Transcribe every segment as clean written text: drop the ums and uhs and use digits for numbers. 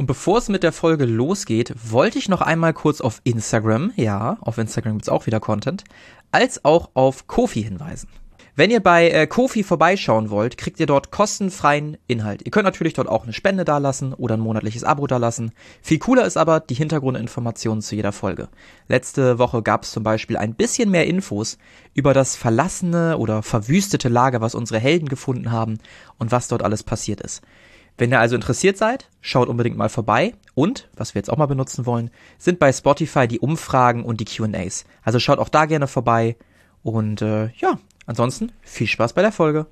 Und bevor es mit der Folge losgeht, wollte ich noch einmal kurz auf Instagram, ja, auf Instagram gibt's auch wieder Content, als auch auf Ko-fi hinweisen. Wenn ihr bei Ko-fi vorbeischauen wollt, kriegt ihr dort kostenfreien Inhalt. Ihr könnt natürlich dort auch eine Spende dalassen oder ein monatliches Abo dalassen. Viel cooler ist aber die Hintergrundinformationen zu jeder Folge. Letzte Woche gab es zum Beispiel ein bisschen mehr Infos über das verlassene oder verwüstete Lager, was unsere Helden gefunden haben und was dort alles passiert ist. Wenn ihr also interessiert seid, schaut unbedingt mal vorbei. Und, was wir jetzt auch mal benutzen wollen, sind bei Spotify die Umfragen und die Q&As. Also schaut auch da gerne vorbei. Und ja, ansonsten viel Spaß bei der Folge.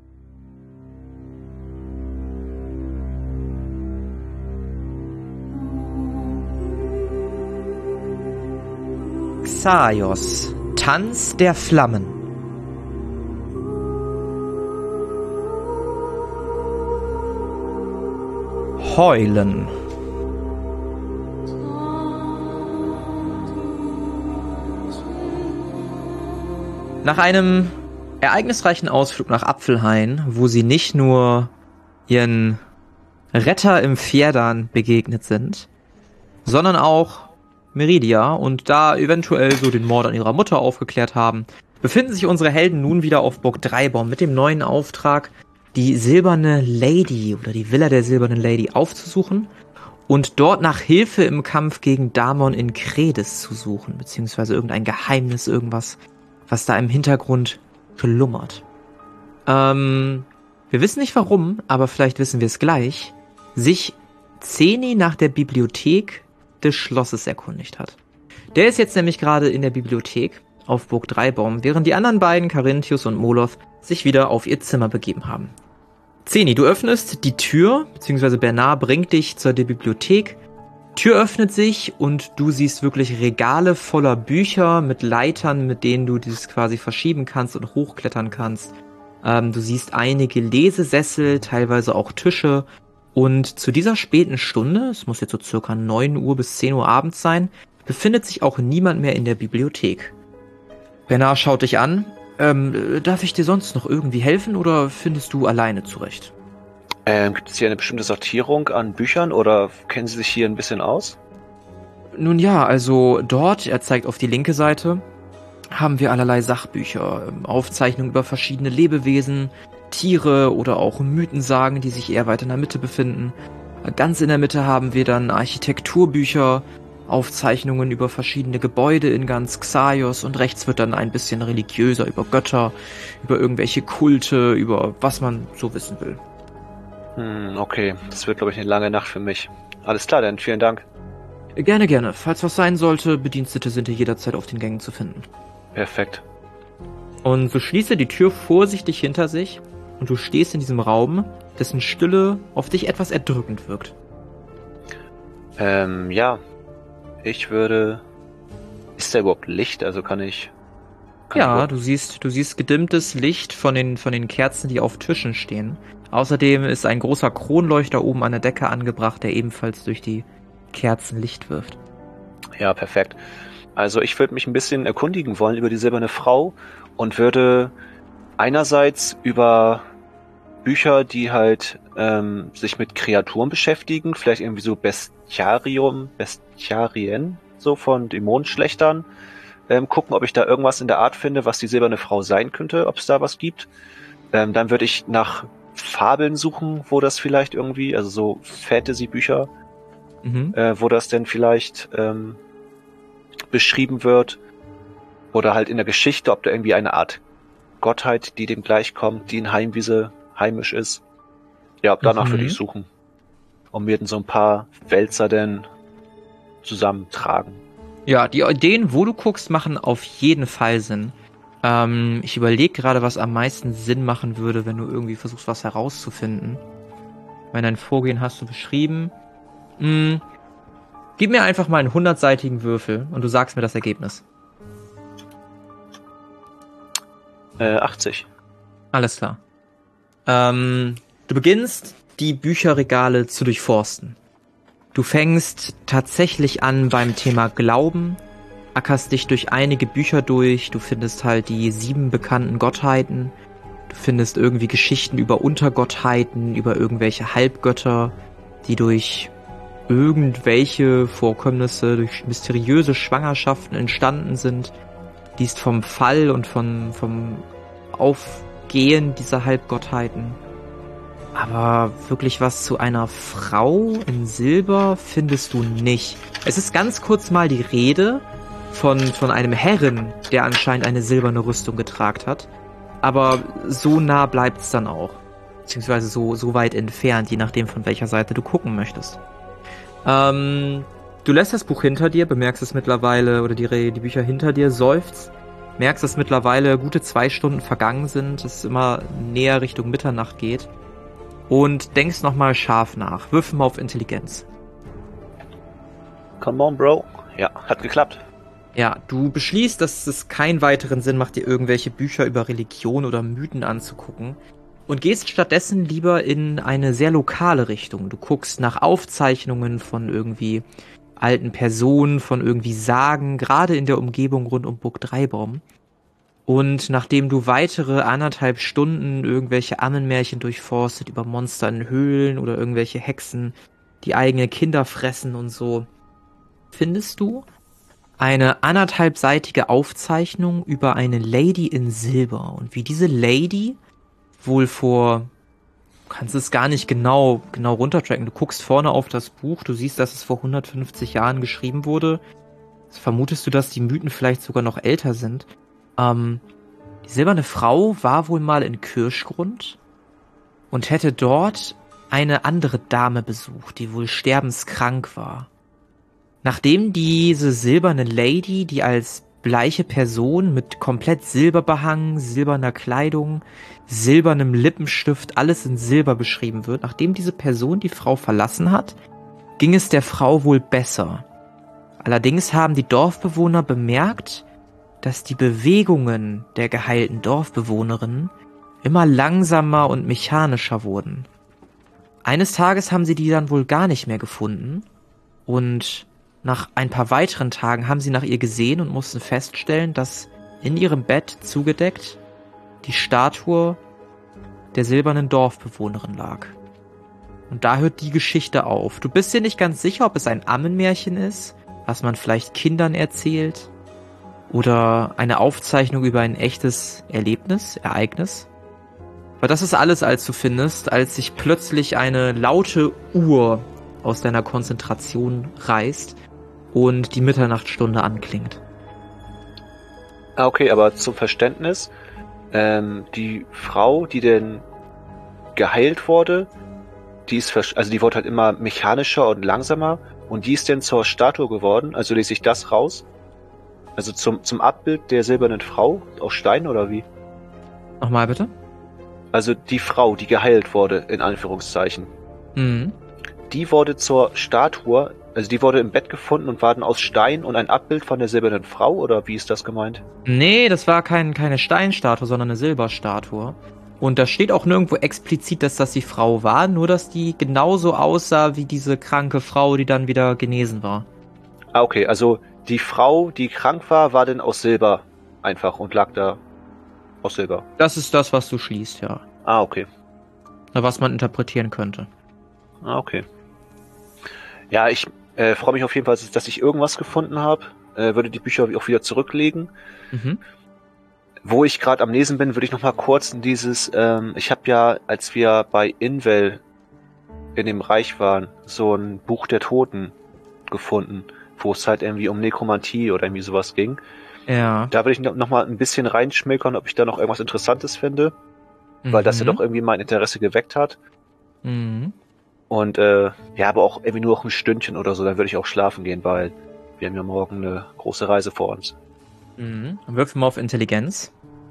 Xaios, Tanz der Flammen. Heulen. Nach einem ereignisreichen Ausflug nach Apfelhain, wo sie nicht nur ihren Retter im Fjerdan begegnet sind, sondern auch Meridia und da eventuell so den Mord an ihrer Mutter aufgeklärt haben, befinden sich unsere Helden nun wieder auf Burg Dreibaum mit dem neuen Auftrag, die Silberne Lady oder die Villa der Silbernen Lady aufzusuchen und dort nach Hilfe im Kampf gegen Damon in Kredis zu suchen, beziehungsweise irgendein Geheimnis, irgendwas, was da im Hintergrund schlummert. Wir wissen nicht warum, aber vielleicht wissen wir es gleich, sich Zeni nach der Bibliothek des Schlosses erkundigt hat. Der ist jetzt nämlich gerade in der Bibliothek auf Burg Dreibaum, während die anderen beiden, Carinthius und Moloth, sich wieder auf ihr Zimmer begeben haben. Zeni, du öffnest die Tür, beziehungsweise Bernard bringt dich zur Bibliothek. Tür öffnet sich und du siehst wirklich Regale voller Bücher mit Leitern, mit denen du dieses quasi verschieben kannst und hochklettern kannst. Du siehst einige Lesesessel, teilweise auch Tische. Und zu dieser späten Stunde, es muss jetzt so circa 9 Uhr bis 10 Uhr abends sein, befindet sich auch niemand mehr in der Bibliothek. Bernard schaut dich an. Darf ich dir sonst noch irgendwie helfen oder findest du alleine zurecht? Gibt es hier eine bestimmte Sortierung an Büchern oder kennen Sie sich hier ein bisschen aus? Nun ja, also dort, er zeigt auf die linke Seite, haben wir allerlei Sachbücher, Aufzeichnungen über verschiedene Lebewesen, Tiere oder auch Mythensagen, die sich eher weiter in der Mitte befinden. Ganz in der Mitte haben wir dann Architekturbücher, Aufzeichnungen über verschiedene Gebäude in ganz Xaios und rechts wird dann ein bisschen religiöser über Götter, über irgendwelche Kulte, über was man so wissen will. Okay, das wird, glaube ich, eine lange Nacht für mich. Alles klar, dann vielen Dank. Gerne, gerne. Falls was sein sollte, Bedienstete sind hier jederzeit auf den Gängen zu finden. Perfekt. Und so schließe die Tür vorsichtig hinter sich und du stehst in diesem Raum, dessen Stille auf dich etwas erdrückend wirkt. Ja. Ich würde... Ist da überhaupt Licht? Also kann ich ja, du siehst gedimmtes Licht von den Kerzen, die auf Tischen stehen. Außerdem ist ein großer Kronleuchter oben an der Decke angebracht, der ebenfalls durch die Kerzen Licht wirft. Ja, perfekt. Also ich würde mich ein bisschen erkundigen wollen über die Silberne Frau und würde einerseits über Bücher, die halt sich mit Kreaturen beschäftigen, vielleicht irgendwie so Bestiarien, so von Dämonenschlechtern, gucken, ob ich da irgendwas in der Art finde, was die Silberne Frau sein könnte, ob es da was gibt. Dann würde ich nach Fabeln suchen, wo das vielleicht irgendwie, also so Fantasy-Bücher, wo das denn vielleicht beschrieben wird. Oder halt in der Geschichte, ob da irgendwie eine Art Gottheit, die dem gleichkommt, die in Heimwiese heimisch ist. Ja, danach würde ich suchen. Und mir dann so ein paar Wälzer denn zusammentragen. Ja, die Ideen, wo du guckst, machen auf jeden Fall Sinn. Ich überlege gerade, was am meisten Sinn machen würde, wenn du irgendwie versuchst, was herauszufinden. Wenn dein Vorgehen hast du beschrieben. Gib mir einfach mal einen 100-seitigen Würfel und du sagst mir das Ergebnis. 80. Alles klar. Du beginnst, die Bücherregale zu durchforsten. Du fängst tatsächlich an beim Thema Glauben, ackerst dich durch einige Bücher durch, du findest halt die 7 bekannten Gottheiten, du findest irgendwie Geschichten über Untergottheiten, über irgendwelche Halbgötter, die durch irgendwelche Vorkommnisse durch mysteriöse Schwangerschaften entstanden sind. Liest vom Fall und vom Aufgehen dieser Halbgottheiten. Aber wirklich was zu einer Frau in Silber findest du nicht. Es ist ganz kurz mal die Rede von einem Herren, der anscheinend eine silberne Rüstung getragen hat. Aber so nah bleibt's dann auch. Beziehungsweise so weit entfernt, je nachdem von welcher Seite du gucken möchtest. Du lässt das Buch hinter dir, bemerkst es mittlerweile, oder die Bücher hinter dir, seufzt, merkst, dass mittlerweile gute 2 Stunden vergangen sind, es immer näher Richtung Mitternacht geht und denkst nochmal scharf nach. Würfel mal auf Intelligenz. Come on, Bro. Ja, hat geklappt. Ja, du beschließt, dass es keinen weiteren Sinn macht, dir irgendwelche Bücher über Religion oder Mythen anzugucken. Und gehst stattdessen lieber in eine sehr lokale Richtung. Du guckst nach Aufzeichnungen von irgendwie alten Personen, von irgendwie Sagen, gerade in der Umgebung rund um Burg Dreibaum. Und nachdem du weitere 1,5 Stunden irgendwelche Ammenmärchen durchforstet über Monster in Höhlen oder irgendwelche Hexen, die eigene Kinder fressen und so, findest du eine 1,5-seitige Aufzeichnung über eine Lady in Silber. Und wie diese Lady wohl du kannst es gar nicht genau runtertracken. Du guckst vorne auf das Buch, du siehst, dass es vor 150 Jahren geschrieben wurde. Jetzt vermutest du, dass die Mythen vielleicht sogar noch älter sind. Die silberne Frau war wohl mal in Kirschgrund und hätte dort eine andere Dame besucht, die wohl sterbenskrank war. Nachdem diese silberne Lady, die als bleiche Person mit komplett Silber behangen, silberner Kleidung, silbernem Lippenstift, alles in Silber beschrieben wird, nachdem diese Person die Frau verlassen hat, ging es der Frau wohl besser. Allerdings haben die Dorfbewohner bemerkt, dass die Bewegungen der geheilten Dorfbewohnerin immer langsamer und mechanischer wurden. Eines Tages haben sie die dann wohl gar nicht mehr gefunden und nach ein paar weiteren Tagen haben sie nach ihr gesehen und mussten feststellen, dass in ihrem Bett zugedeckt die Statue der silbernen Dorfbewohnerin lag. Und da hört die Geschichte auf. Du bist dir nicht ganz sicher, ob es ein Ammenmärchen ist, was man vielleicht Kindern erzählt, oder eine Aufzeichnung über ein echtes Ereignis. Aber das ist alles, als du findest, als sich plötzlich eine laute Uhr aus deiner Konzentration reißt und die Mitternachtsstunde anklingt. Okay, aber zum Verständnis, die Frau, die denn geheilt wurde, die wurde halt immer mechanischer und langsamer und die ist denn zur Statue geworden, also lese ich das raus? Also zum Abbild der silbernen Frau aus Stein oder wie? Nochmal bitte? Also die Frau, die geheilt wurde, in Anführungszeichen. Mhm. Die wurde zur Statue, also die wurde im Bett gefunden und war dann aus Stein und ein Abbild von der silbernen Frau, oder wie ist das gemeint? Nee, das war keine Steinstatue, sondern eine Silberstatue. Und da steht auch nirgendwo explizit, dass das die Frau war, nur dass die genauso aussah wie diese kranke Frau, die dann wieder genesen war. Okay, also die Frau, die krank war denn aus Silber einfach und lag da aus Silber. Das ist das, was du schließt, ja. Okay. Was man interpretieren könnte. Okay. Ja, ich freue mich auf jeden Fall, dass ich irgendwas gefunden habe. Würde die Bücher auch wieder zurücklegen. Mhm. Wo ich gerade am Lesen bin, würde ich noch mal kurz in dieses, ich habe ja, als wir bei Invel in dem Reich waren, so ein Buch der Toten gefunden, wo es halt irgendwie um Nekromantie oder irgendwie sowas ging. Ja. Da würde ich noch mal ein bisschen reinschmökern, ob ich da noch irgendwas Interessantes finde, weil das ja doch irgendwie mein Interesse geweckt hat. Mhm. Und ja, aber auch irgendwie nur noch ein Stündchen oder so, dann würde ich auch schlafen gehen, weil wir haben ja morgen eine große Reise vor uns. Mhm. Würfel mal auf Intelligenz.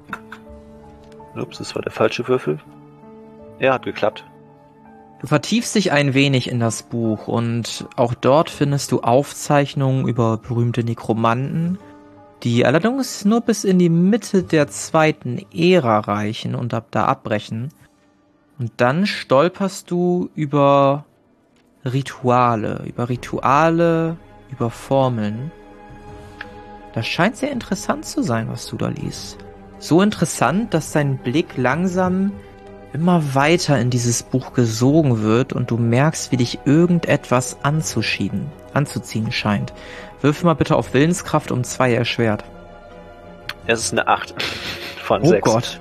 Ups, das war der falsche Würfel. Ja, hat geklappt. Du vertiefst dich ein wenig in das Buch und auch dort findest du Aufzeichnungen über berühmte Nekromanten, die allerdings nur bis in die Mitte der 2. Ära reichen und ab da abbrechen. Und dann stolperst du über Rituale, über Formeln. Das scheint sehr interessant zu sein, was du da liest. So interessant, dass dein Blick langsam immer weiter in dieses Buch gesogen wird und du merkst, wie dich irgendetwas anzuziehen scheint. Würfel mal bitte auf Willenskraft um 2 erschwert. Es ist eine 8 von 6. Oh Gott.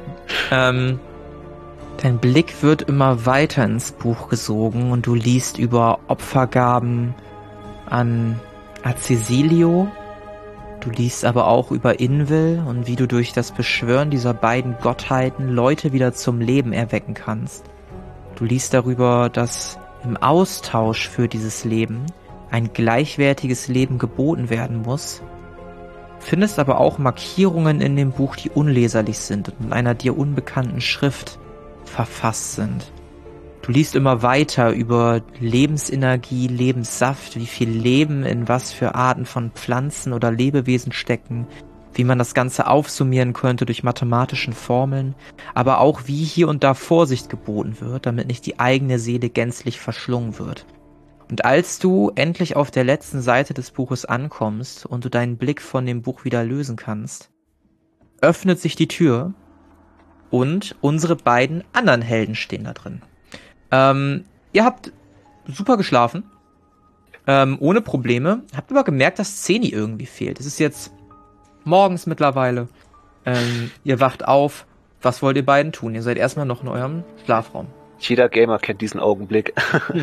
Dein Blick wird immer weiter ins Buch gesogen und du liest über Opfergaben an Acesilio. Du liest aber auch über Invel und wie du durch das Beschwören dieser beiden Gottheiten Leute wieder zum Leben erwecken kannst. Du liest darüber, dass im Austausch für dieses Leben ein gleichwertiges Leben geboten werden muss. Findest aber auch Markierungen in dem Buch, die unleserlich sind und in einer dir unbekannten Schrift verfasst sind. Du liest immer weiter über Lebensenergie, Lebenssaft, wie viel Leben in was für Arten von Pflanzen oder Lebewesen stecken, wie man das Ganze aufsummieren könnte durch mathematischen Formeln, aber auch wie hier und da Vorsicht geboten wird, damit nicht die eigene Seele gänzlich verschlungen wird. Und als du endlich auf der letzten Seite des Buches ankommst und du deinen Blick von dem Buch wieder lösen kannst, öffnet sich die Tür und unsere beiden anderen Helden stehen da drin. Ihr habt super geschlafen, ohne Probleme, habt aber gemerkt, dass Zeni irgendwie fehlt. Es ist jetzt morgens mittlerweile, ihr wacht auf. Was wollt ihr beiden tun? Ihr seid erstmal noch in eurem Schlafraum. Jeder Gamer kennt diesen Augenblick.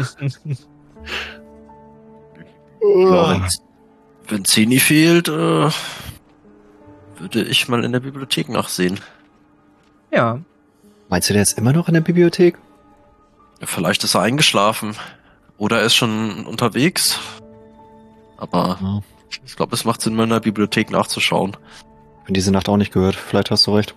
Ja, wenn Zeni fehlt, würde ich mal in der Bibliothek nachsehen. Ja. Meinst du, der ist immer noch in der Bibliothek? Ja, vielleicht ist er eingeschlafen. Oder er ist schon unterwegs. Aber ich glaube, es macht Sinn, mal in der Bibliothek nachzuschauen. Bin diese Nacht auch nicht gehört. Vielleicht hast du recht.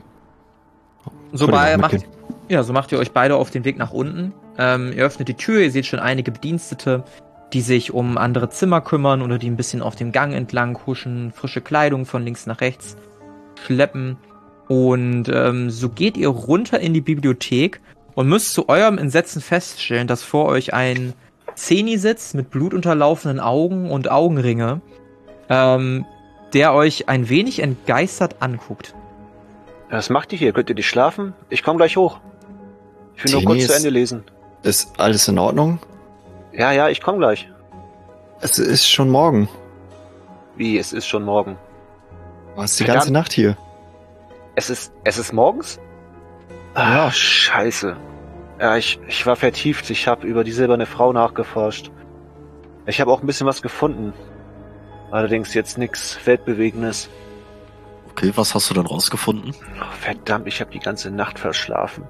So macht ihr euch beide auf den Weg nach unten. Ihr öffnet die Tür, ihr seht schon einige Bedienstete, die sich um andere Zimmer kümmern oder die ein bisschen auf dem Gang entlang huschen, frische Kleidung von links nach rechts schleppen. Und so geht ihr runter in die Bibliothek und müsst zu eurem Entsetzen feststellen, dass vor euch ein Zeni sitzt mit blutunterlaufenden Augen und Augenringe, der euch ein wenig entgeistert anguckt. Was macht ihr hier? Könnt ihr nicht schlafen? Ich komme gleich hoch. Ich will nur kurz zu Ende lesen. Ist alles in Ordnung? Ja, ich komme gleich. Es ist schon morgen. Wie, es ist schon morgen? Du warst die ganze Nacht hier. Es ist morgens? Ja. Ach, scheiße. Ja, ich war vertieft. Ich habe über die silberne Frau nachgeforscht. Ich habe auch ein bisschen was gefunden. Allerdings jetzt nichts Weltbewegendes. Okay, was hast du denn rausgefunden? Oh, verdammt, ich habe die ganze Nacht verschlafen.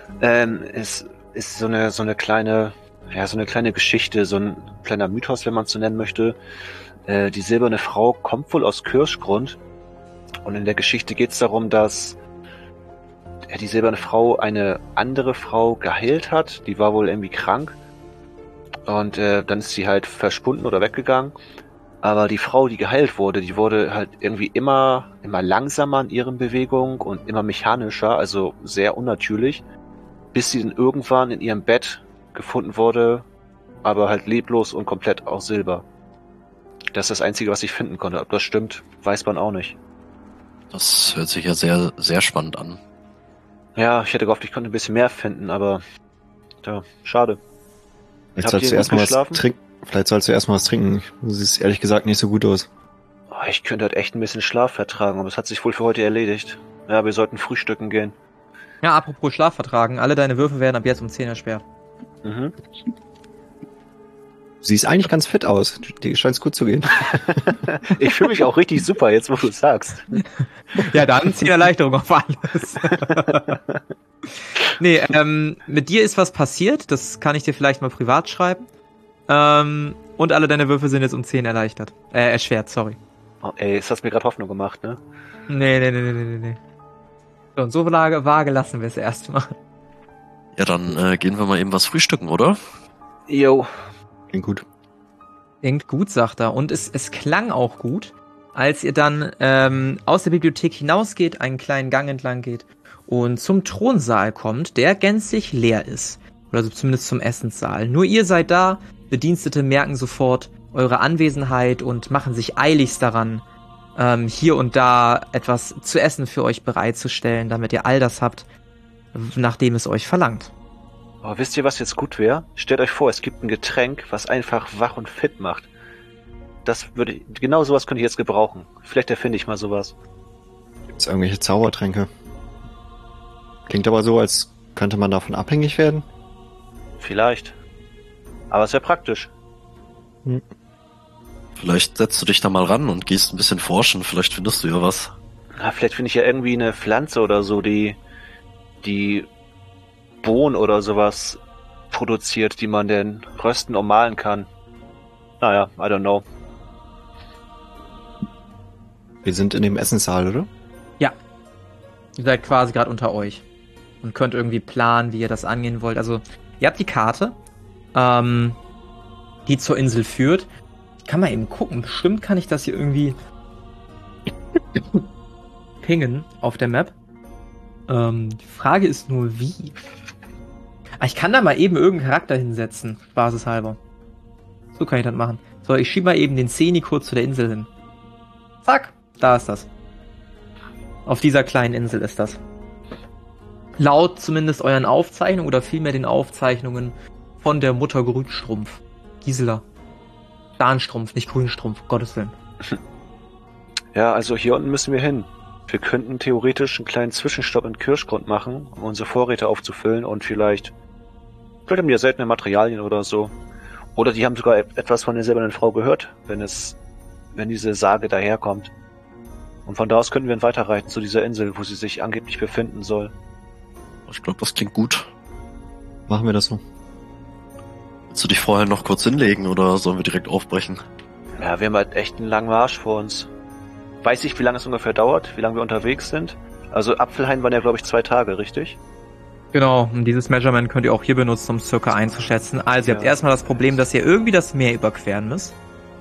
Es ist so eine kleine Geschichte, so ein kleiner Mythos, wenn man es so nennen möchte. Die silberne Frau kommt wohl aus Kirschgrund. Und in der Geschichte geht es darum, dass die silberne Frau eine andere Frau geheilt hat. Die war wohl irgendwie krank. Und dann ist sie halt verschwunden oder weggegangen. Aber die Frau, die geheilt wurde, die wurde halt irgendwie immer langsamer in ihren Bewegungen und immer mechanischer, also sehr unnatürlich, bis sie dann irgendwann in ihrem Bett gefunden wurde, aber halt leblos und komplett aus Silber. Das ist das Einzige, was ich finden konnte. Ob das stimmt, weiß man auch nicht. Das hört sich ja sehr, sehr spannend an. Ja, ich hätte gehofft, ich konnte ein bisschen mehr finden, aber ja, schade. Vielleicht sollst du erstmal was trinken. Du siehst ehrlich gesagt nicht so gut aus. Oh, ich könnte halt echt ein bisschen Schlaf vertragen, aber es hat sich wohl für heute erledigt. Ja, wir sollten frühstücken gehen. Ja, apropos Schlaf vertragen. Alle deine Würfe werden ab jetzt um 10 erschwert. Mhm. Du siehst eigentlich ganz fit aus. Dir scheint es gut zu gehen. Ich fühle mich auch richtig super, jetzt wo du es sagst. Ja, dann 10 Erleichterung auf alles. Nee, mit dir ist was passiert. Das kann ich dir vielleicht mal privat schreiben. Und alle deine Würfe sind jetzt um 10 erschwert, sorry. Oh, ey, das hast mir gerade Hoffnung gemacht, ne? Nee. So, und so vage lassen wir es erstmal. Ja, dann gehen wir mal eben was frühstücken, oder? Jo. Klingt gut. Klingt gut, sagt er. Und es klang auch gut, als ihr dann aus der Bibliothek hinausgeht, einen kleinen Gang entlang geht und zum Thronsaal kommt, der gänzlich leer ist. Oder so zumindest zum Essenssaal. Nur ihr seid da, Bedienstete merken sofort eure Anwesenheit und machen sich eiligst daran, hier und da etwas zu essen für euch bereitzustellen, damit ihr all das habt, nachdem es euch verlangt. Aber wisst ihr, was jetzt gut wäre? Stellt euch vor, es gibt ein Getränk, was einfach wach und fit macht. Genau sowas könnte ich jetzt gebrauchen. Vielleicht erfinde ich mal sowas. Gibt's irgendwelche Zaubertränke? Klingt aber so, als könnte man davon abhängig werden. Vielleicht. Aber es wäre praktisch. Vielleicht setzt du dich da mal ran und gehst ein bisschen forschen. Vielleicht findest du ja was. Na, vielleicht finde ich ja irgendwie eine Pflanze oder so, die Bohnen oder sowas produziert, die man denn rösten und mahlen kann. Naja, I don't know. Wir sind in dem Essenssaal, oder? Ja. Ihr seid quasi gerade unter euch. Und könnt irgendwie planen, wie ihr das angehen wollt. Also, ihr habt die Karte, die zur Insel führt. Ich kann mal eben gucken. Bestimmt kann ich das hier irgendwie pingen auf der Map. Die Frage ist nur, wie? Ich kann da mal eben irgendeinen Charakter hinsetzen. Spaßeshalber. So kann ich das machen. So, ich schiebe mal eben den Zeni kurz zu der Insel hin. Zack, da ist das. Auf dieser kleinen Insel ist das. Laut zumindest euren Aufzeichnungen oder vielmehr den Aufzeichnungen von der Mutter Grünstrumpf. Gisela. Darnstrumpf, nicht Grünstrumpf, Gottes Willen. Ja, also hier unten müssen wir hin. Wir könnten theoretisch einen kleinen Zwischenstopp in Kirschgrund machen, um unsere Vorräte aufzufüllen und vielleicht haben die ja seltene Materialien oder so. Oder die haben sogar etwas von der silbernen Frau gehört, wenn diese Sage daherkommt. Und von da aus könnten wir dann weiterreiten zu dieser Insel, wo sie sich angeblich befinden soll. Ich glaube, das klingt gut. Machen wir das so. Willst du dich vorher noch kurz hinlegen oder sollen wir direkt aufbrechen? Ja, wir haben halt echt einen langen Marsch vor uns. Weiß ich, wie lange es ungefähr dauert, wie lange wir unterwegs sind? Also Apfelhain waren ja, glaube ich, 2 Tage, richtig? Genau, und dieses Measurement könnt ihr auch hier benutzen, um es circa einzuschätzen. Also ihr habt erstmal das Problem, dass ihr irgendwie das Meer überqueren müsst.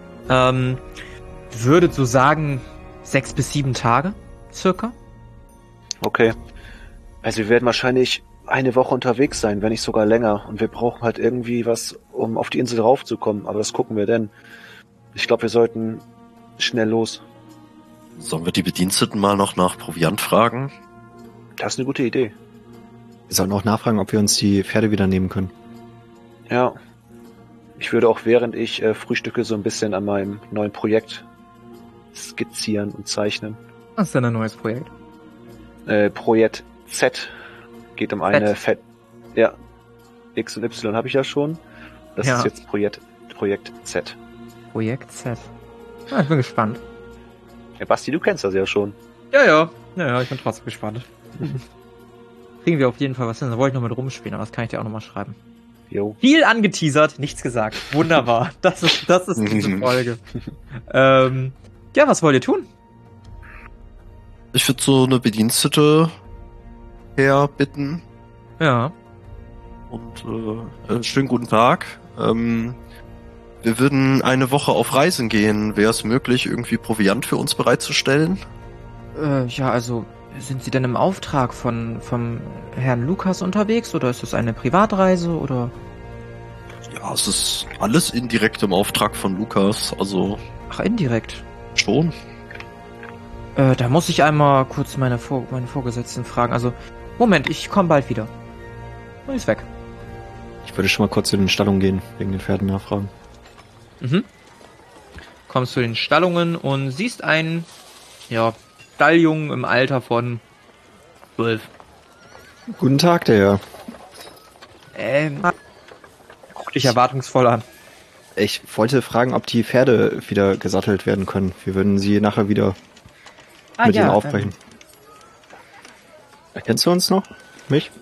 Würdet so sagen 6 bis 7 Tage, circa. Okay. Also wir werden wahrscheinlich eine Woche unterwegs sein, wenn nicht sogar länger. Und wir brauchen halt irgendwie was, um auf die Insel raufzukommen. Aber das gucken wir denn. Ich glaube, wir sollten schnell los. Sollen wir die Bediensteten mal noch nach Proviant fragen? Das ist eine gute Idee. Wir sollten auch nachfragen, ob wir uns die Pferde wieder nehmen können. Ja. Ich würde auch, während ich frühstücke, so ein bisschen an meinem neuen Projekt skizzieren und zeichnen. Was ist denn ein neues Projekt? Projekt Z. Geht um eine Ja. X und Y habe ich ja schon. Das ist jetzt Projekt Z. Projekt Z. Ich bin gespannt. Ja, Basti, du kennst das ja schon. Ja, ich bin trotzdem gespannt. Kriegen wir auf jeden Fall was hin. Da wollte ich noch mit rumspielen, aber das kann ich dir auch nochmal schreiben. Jo. Viel angeteasert, nichts gesagt. Wunderbar. Das ist diese Folge. Ja, was wollt ihr tun? Ich würde so eine Bedienstete herbitten. Ja. Und schönen guten Tag. Wir würden eine Woche auf Reisen gehen. Wäre es möglich, irgendwie Proviant für uns bereitzustellen? Ja, also sind Sie denn im Auftrag vom Herrn Lukas unterwegs oder ist das eine Privatreise oder? Ja, es ist alles indirekt im Auftrag von Lukas, also. Ach, indirekt? Schon. Da muss ich einmal kurz meine Vorgesetzten fragen. Also, Moment, ich komme bald wieder. Und ist weg. Ich würde schon mal kurz zu den Stallungen gehen, wegen den Pferden nachfragen. Mhm. Kommst zu den Stallungen und siehst einen, Stalljungen im Alter von 12. Guten Tag, der Herr. Guck dich erwartungsvoll an. Ich wollte fragen, ob die Pferde wieder gesattelt werden können. Wir würden sie nachher wieder mit ihnen aufbrechen. Erkennst du uns noch? Mich?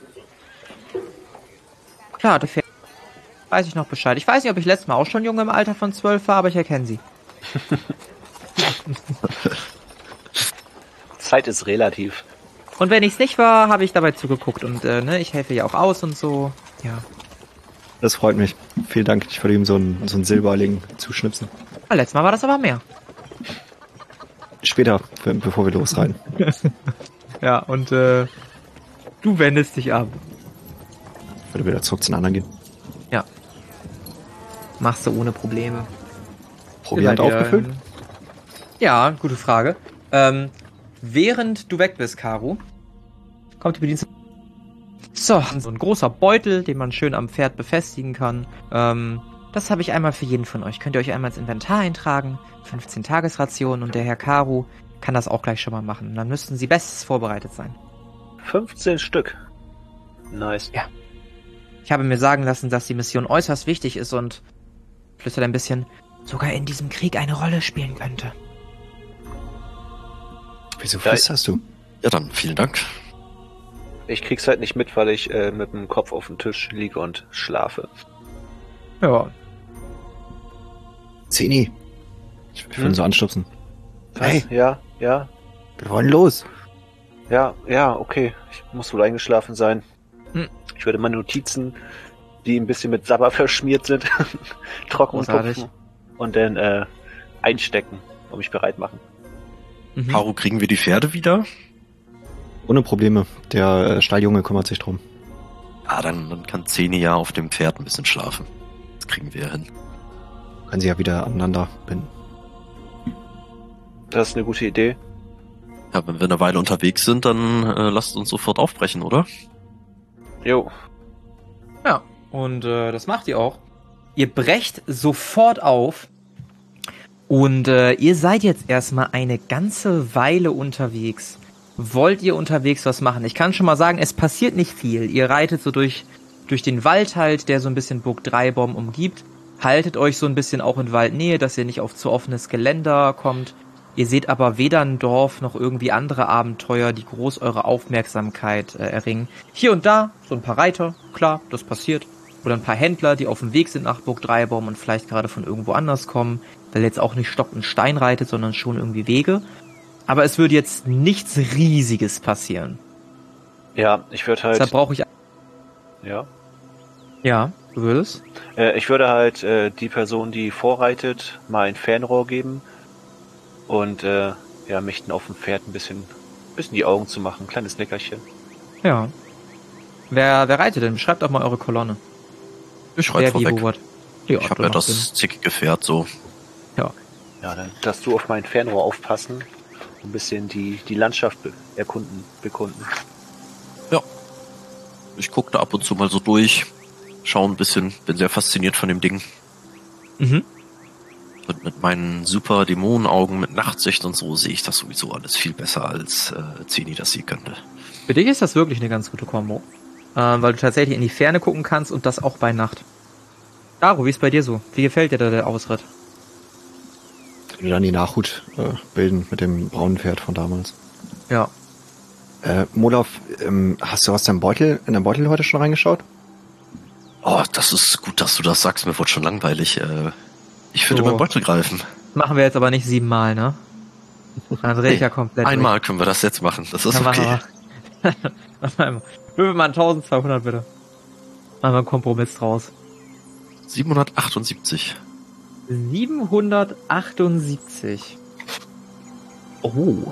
Klar, der Pferd. Weiß ich noch Bescheid. Ich weiß nicht, ob ich letztes Mal auch schon Junge im Alter von 12 war, aber ich erkenne sie. Zeit ist relativ. Und wenn ich es nicht war, habe ich dabei zugeguckt und ich helfe ja auch aus und so. Ja. Das freut mich. Vielen Dank. Ich würde ihm so einen Silberling zuschnipsen. Letztes Mal war das aber mehr. Später, bevor wir losreiten. Ja, und du wendest dich ab. Ich würde wieder zurück zu den anderen gehen. Ja. Machst du ohne Probleme. Proviant aufgefüllt? Ja, gute Frage. Während du weg bist, Karu, kommt die Bedienstete. So ein großer Beutel, den man schön am Pferd befestigen kann. Das habe ich einmal für jeden von euch. Könnt ihr euch einmal ins Inventar eintragen. 15 Tagesrationen und der Herr Karu kann das auch gleich schon mal machen. Dann müssten sie bestens vorbereitet sein. 15 Stück. Nice. Ja. Ich habe mir sagen lassen, dass die Mission äußerst wichtig ist und flüstert ein bisschen, sogar in diesem Krieg eine Rolle spielen könnte. Wieso flüsterst du? Ja, dann vielen Dank. Ich krieg's halt nicht mit, weil ich mit dem Kopf auf dem Tisch liege und schlafe. Ja. Zeni. Ich will ihn so anstupsen. Hey, Ja, wir wollen los. ja, okay. Ich muss wohl eingeschlafen sein. Hm. Ich würde meine Notizen, die ein bisschen mit Sabber verschmiert sind, trocken Großartig. tupfen und dann einstecken und mich bereit machen. Mhm. Karu, kriegen wir die Pferde wieder? Ohne Probleme. Der Stalljunge kümmert sich drum. Ah, dann kann Zeni ja auf dem Pferd ein bisschen schlafen. Das kriegen wir hin. Können sie ja wieder aneinander binden. Das ist eine gute Idee. Ja, wenn wir eine Weile unterwegs sind, dann lasst uns sofort aufbrechen, oder? Jo. Ja, und das macht ihr auch. Ihr brecht sofort auf und ihr seid jetzt erstmal eine ganze Weile unterwegs. Wollt ihr unterwegs was machen? Ich kann schon mal sagen, es passiert nicht viel. Ihr reitet so durch den Wald halt, der so ein bisschen Burg Dreibom umgibt. Haltet euch so ein bisschen auch in Waldnähe, dass ihr nicht auf zu offenes Geländer kommt. Ihr seht aber weder ein Dorf noch irgendwie andere Abenteuer, die groß eure Aufmerksamkeit erringen. Hier und da so ein paar Reiter, klar, das passiert. Oder ein paar Händler, die auf dem Weg sind nach Burg Dreibom und vielleicht gerade von irgendwo anders kommen, weil jetzt auch nicht Stock und Stein reitet, sondern schon irgendwie Wege. Aber es würde jetzt nichts Riesiges passieren. Ja, ich würde halt. Deshalb brauche ich... Ja. Ja, du würdest? Ich würde halt die Person, die vorreitet, mal ein Fernrohr geben und mich dann auf dem Pferd ein bisschen die Augen zu machen. Ein kleines Nickerchen. Ja. Wer reitet denn? Beschreibt doch mal eure Kolonne. Ich reite Wer, wie, vorweg. wo, was. Ja, Ich habe ja das zickige Pferd so. Ja. Ja, dann darfst du auf mein Fernrohr aufpassen. Ein bisschen die Landschaft bekunden. Ja. Ich gucke da ab und zu mal so durch. Schau ein bisschen. Bin sehr fasziniert von dem Ding. Mhm. Und mit meinen super Dämonenaugen mit Nachtsicht und so sehe ich das sowieso alles viel besser als Zeni das sie könnte. Für dich ist das wirklich eine ganz gute Kombo. Weil du tatsächlich in die Ferne gucken kannst und das auch bei Nacht. Caro, wie ist bei dir so? Wie gefällt dir da der Ausritt? Wir dann die Nachhut bilden mit dem braunen Pferd von damals. Ja. Molov, hast du aus deinem Beutel, in deinem Beutel heute schon reingeschaut? Oh, das ist gut, dass du das sagst. Mir wurde schon langweilig. Ich würde in meinen Beutel greifen. Machen wir jetzt aber nicht 7 Mal, ne? Dann drehe ich ja komplett Einmal können wir das jetzt machen. Das ist okay. Mach mal. Würfel mal 1200 bitte. Machen wir einen Kompromiss draus. 778. 778. Oh.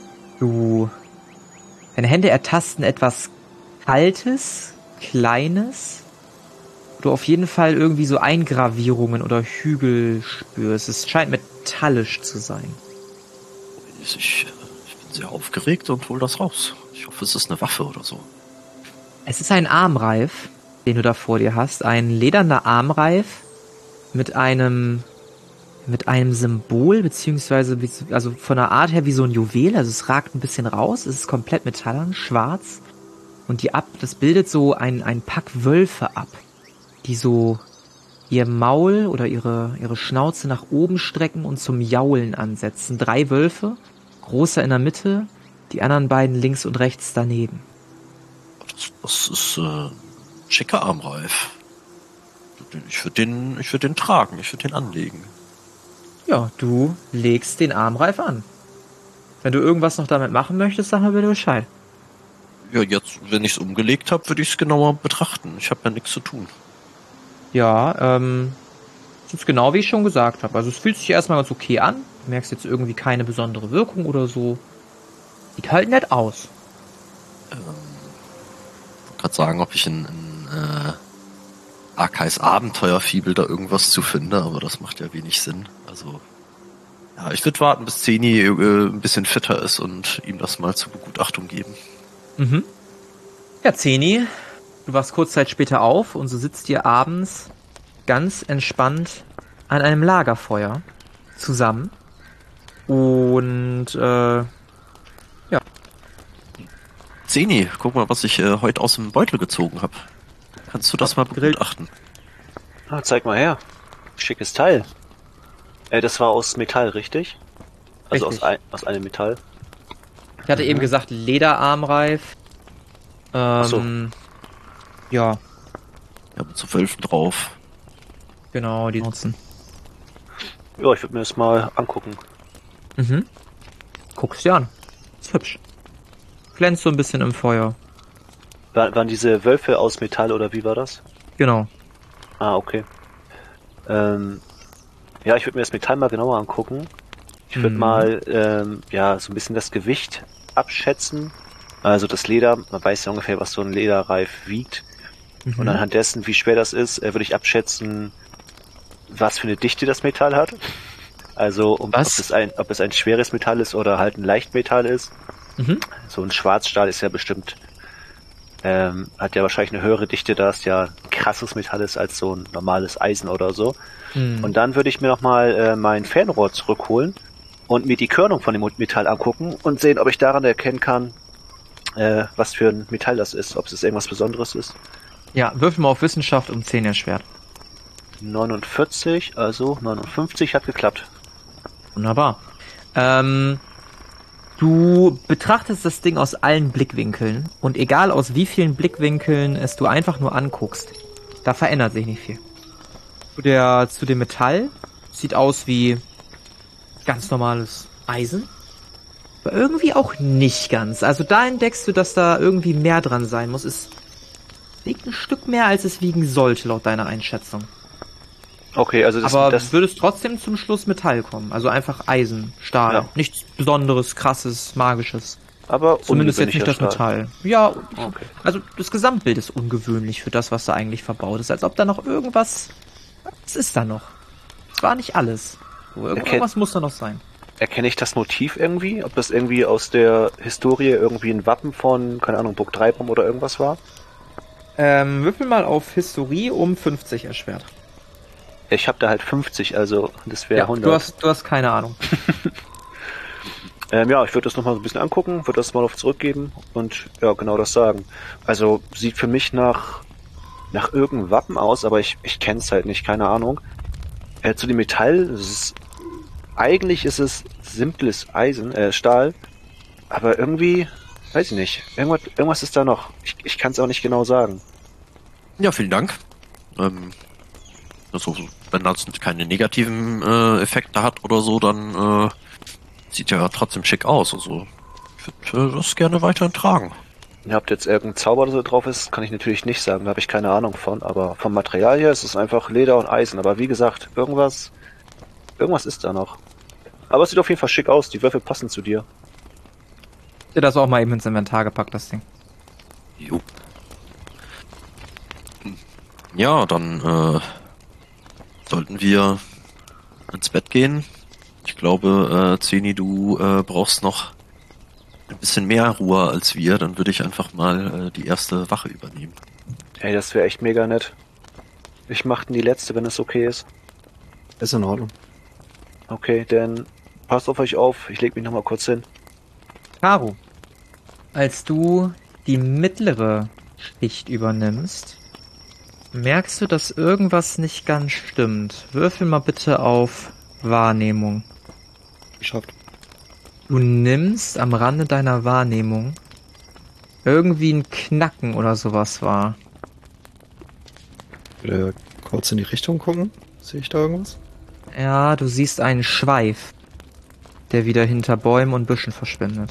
Deine Hände ertasten etwas Kaltes, Kleines. Du auf jeden Fall irgendwie so Eingravierungen oder Hügel spürst. Es scheint metallisch zu sein. Ich bin sehr aufgeregt und hol das raus. Ich hoffe, es ist eine Waffe oder so. Es ist ein Armreif, den du da vor dir hast. Ein lederner Armreif mit einem Symbol, beziehungsweise also von der Art her wie so ein Juwel. Also es ragt ein bisschen raus. Es ist komplett metallern, schwarz. Und das bildet so ein Pack Wölfe ab, die so ihr Maul oder ihre Schnauze nach oben strecken und zum Jaulen ansetzen. 3 Wölfe, großer in der Mitte, die anderen beiden links und rechts daneben. Das ist schicker Armreif. Ich würde den tragen, ich würde den anlegen. Ja, du legst den Armreif an. Wenn du irgendwas noch damit machen möchtest, sag mir bitte Bescheid. Ja, jetzt, wenn ich es umgelegt habe, würde ich es genauer betrachten. Ich habe ja nichts zu tun. Ja, das ist genau wie ich schon gesagt habe. Also es fühlt sich erstmal ganz okay an. Du merkst jetzt irgendwie keine besondere Wirkung oder so. Sieht halt nett aus. Ich wollte gerade sagen, ob ich in Arkais Abenteuerfibel da irgendwas zu finde, aber das macht ja wenig Sinn. Also, ja, ich würde warten, bis Zeni ein bisschen fitter ist und ihm das mal zur Begutachtung geben. Mhm. Ja, Zeni Du wachst kurz Zeit später auf und so sitzt ihr abends ganz entspannt an einem Lagerfeuer zusammen. Und ja. Zeni, guck mal, was ich heute aus dem Beutel gezogen habe. Kannst du das mal begutachten? Ah, zeig mal her. Schickes Teil. Das war aus Metall, richtig? Also Richtig. aus einem Metall. Ich hatte eben gesagt Lederarmreif. so. Ja, Ja, mit so Wölfen drauf. genau, die nutzen. Ja, ich würde mir das mal angucken. Mhm. Guck's dir an. Ist hübsch. Glänzt so ein bisschen im Feuer. Waren diese Wölfe aus Metall oder wie war das? Genau. Ah, okay. Ja, ich würde mir das Metall mal genauer angucken. Ich würde mal, ja, so ein bisschen das Gewicht abschätzen. Also das Leder, man weiß ja ungefähr, was so ein Lederreif wiegt. Und anhand dessen, wie schwer das ist, würde ich abschätzen, was für eine Dichte das Metall hat. Also ob es ein schweres Metall ist oder halt ein Leichtmetall ist. Mhm. So ein Schwarzstahl ist ja bestimmt, hat ja wahrscheinlich eine höhere Dichte, da es ja ein krasses Metall ist als so ein normales Eisen oder so. Und dann würde ich mir nochmal mein Fernrohr zurückholen und mir die Körnung von dem Metall angucken und sehen, ob ich daran erkennen kann, was für ein Metall das ist, ob es irgendwas Besonderes ist. Ja, würfel mal auf Wissenschaft um 10 erschwert. 49, also 59 hat geklappt. Wunderbar. Du betrachtest das Ding aus allen Blickwinkeln und egal aus wie vielen Blickwinkeln es du einfach nur anguckst, da verändert sich nicht viel. Zu dem Metall sieht aus wie ganz normales Eisen, aber irgendwie auch nicht ganz. Also da entdeckst du, dass da irgendwie mehr dran sein muss. Es wiegt ein Stück mehr, als es wiegen sollte, laut deiner Einschätzung. Okay, also Aber das würdest trotzdem zum Schluss Metall kommen. Also einfach Eisen, Stahl. Ja. Nichts Besonderes, Krasses, Magisches. aber Zumindest jetzt nicht das ungewöhnlicher Metall. Ja, Okay. also das Gesamtbild ist ungewöhnlich für das, was da eigentlich verbaut ist. Als ob da noch irgendwas... Was ist da noch? Es war nicht alles. Irgendwas muss da noch sein. Erkenne ich das Motiv irgendwie? Ob das irgendwie aus der Historie irgendwie ein Wappen von, keine Ahnung, Burg Dreibum oder irgendwas war? Würfel mal auf Historie um 50 erschwert. Ich habe da halt 50, also das wäre Ja, 100. du hast keine Ahnung. Ja, ich würde das nochmal so ein bisschen angucken, würde das mal auf zurückgeben und ja, genau das sagen. Also sieht für mich nach irgendeinem Wappen aus, aber ich kenne es halt nicht, keine Ahnung. Zu dem Metall, eigentlich ist es simples Eisen, Stahl, aber irgendwie, weiß ich nicht, irgendwas ist da noch. Ich kann es auch nicht genau sagen. Ja, vielen Dank. Also, wenn das keine negativen Effekte hat oder so, dann sieht ja trotzdem schick aus. Also, ich würde das gerne weiterhin tragen. Ihr habt jetzt irgendein Zauber, der da drauf ist, kann ich natürlich nicht sagen, da habe ich keine Ahnung von, aber vom Material her ist es einfach Leder und Eisen, aber wie gesagt, irgendwas ist da noch. Aber es sieht auf jeden Fall schick aus, die Würfel passen zu dir. Ich hätte das auch mal eben ins Inventar gepackt, das Ding. Jo. Ja, dann sollten wir ins Bett gehen. Ich glaube, Zeni, du brauchst noch ein bisschen mehr Ruhe als wir. Dann würde ich einfach mal die erste Wache übernehmen. Ey, das wäre echt mega nett. Ich mach die letzte, wenn es okay ist. Ist in Ordnung. Okay, dann passt auf euch auf, ich leg mich nochmal kurz hin. Caro, als du die mittlere Schicht übernimmst, merkst du, dass irgendwas nicht ganz stimmt. Würfel mal bitte auf Wahrnehmung. Geschafft. Du nimmst am Rande deiner Wahrnehmung irgendwie ein Knacken oder sowas wahr. Kurz in die Richtung gucken. Sehe ich da irgendwas? Ja, du siehst einen Schweif, der wieder hinter Bäumen und Büschen verschwindet.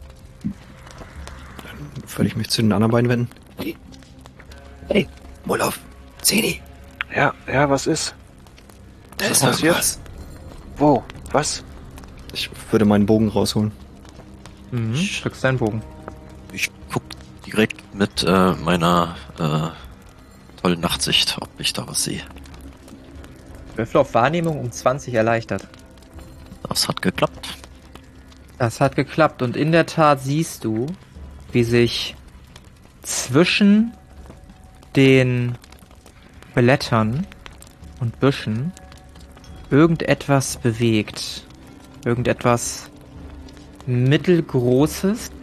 Würde ich mich zu den anderen beiden wenden. Hey, Molov, Zeni. Ja, was ist? Da Was ist passiert? irgendwas. Wo? Was? Ich würde meinen Bogen rausholen. Mhm, drückst deinen Bogen. Ich guck direkt mit meiner tollen Nachtsicht, ob ich da was sehe. Würfel auf Wahrnehmung um 20 erleichtert. Das hat geklappt. Das hat geklappt und in der Tat siehst du, wie sich zwischen den Blättern und Büschen irgendetwas bewegt. Irgendetwas mittelgroßes,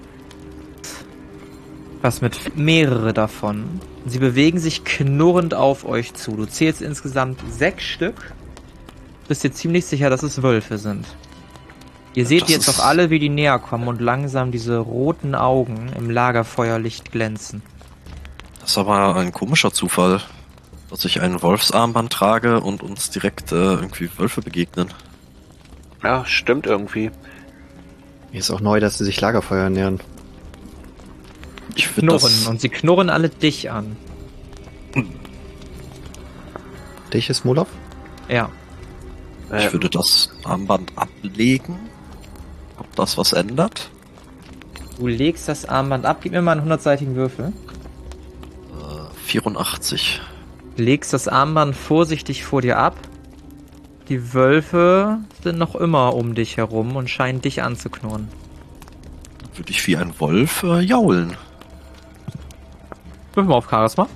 was mit mehrere davon. Sie bewegen sich knurrend auf euch zu. Du zählst insgesamt 6 Stück. Bist dir ziemlich sicher, dass es Wölfe sind. Ihr seht Das jetzt ist- auch alle, wie die näher kommen und langsam diese roten Augen im Lagerfeuerlicht glänzen. Das ist aber ein komischer Zufall, dass ich ein Wolfsarmband trage und uns direkt irgendwie Wölfe begegnen. Ja, stimmt irgendwie. Mir ist auch neu, dass sie sich Lagerfeuer ernähren. Ich würde Knurren das, und sie knurren alle dich an. Dich ist Molov? Ja. ich würde das Armband ablegen. Ob das was ändert? Du legst das Armband ab. Gib mir mal einen 100-seitigen Würfel. 84. Legst das Armband vorsichtig vor dir ab. Die Wölfe sind noch immer um dich herum und scheinen dich anzuknurren. Würde ich wie ein Wolf jaulen. Würfel mal auf Charisma.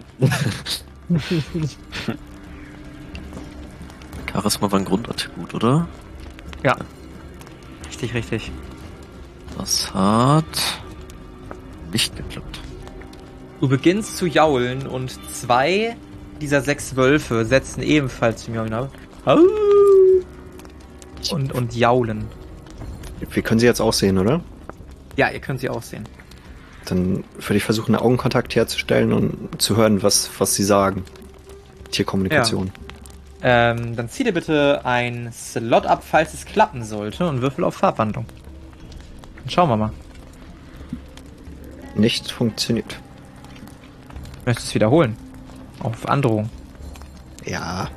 Charisma war ein Grundattribut, oder? Ja. Richtig, richtig. Das hat nicht geklappt. Du beginnst zu jaulen und 2 dieser 6 Wölfe setzen ebenfalls zu mir hinab. Und jaulen. Wir können sie jetzt auch sehen, oder? Ja, ihr könnt sie auch sehen. Dann würde ich versuchen, einen Augenkontakt herzustellen und zu hören, was sie sagen. Tierkommunikation. Dann zieh dir bitte ein Slot ab, falls es klappen sollte, und würfel auf Farbwandlung. Dann schauen wir mal. Nicht funktioniert. Möchtest du es wiederholen? Auf Androhung. Ja.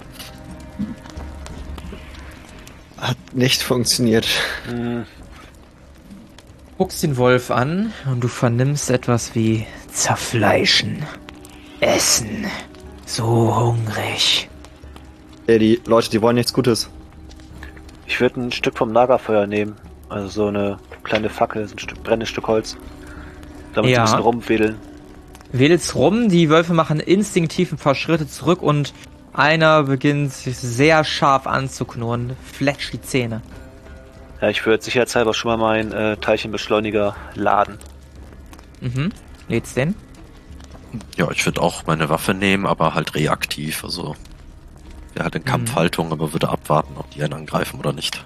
Hat nicht funktioniert. Hm, Guckst den Wolf an und du vernimmst etwas wie zerfleischen, essen, so hungrig. Die Leute, die wollen nichts Gutes. ich würde ein Stück vom Lagerfeuer nehmen. Also so eine kleine Fackel, so ein Stück brennendes Stück Holz. Damit Ja. ein bisschen rumwedeln. Wählt's rum, die Wölfe machen instinktiv ein paar Schritte zurück und einer beginnt sich sehr scharf anzuknurren, fletscht die Zähne. Ja, ich würde sicherheitshalber schon mal meinen Teilchenbeschleuniger laden. Lädst den? Ja, ich würde auch meine Waffe nehmen, aber halt reaktiv. Also wäre halt in Kampfhaltung, aber würde abwarten, ob die einen angreifen oder nicht.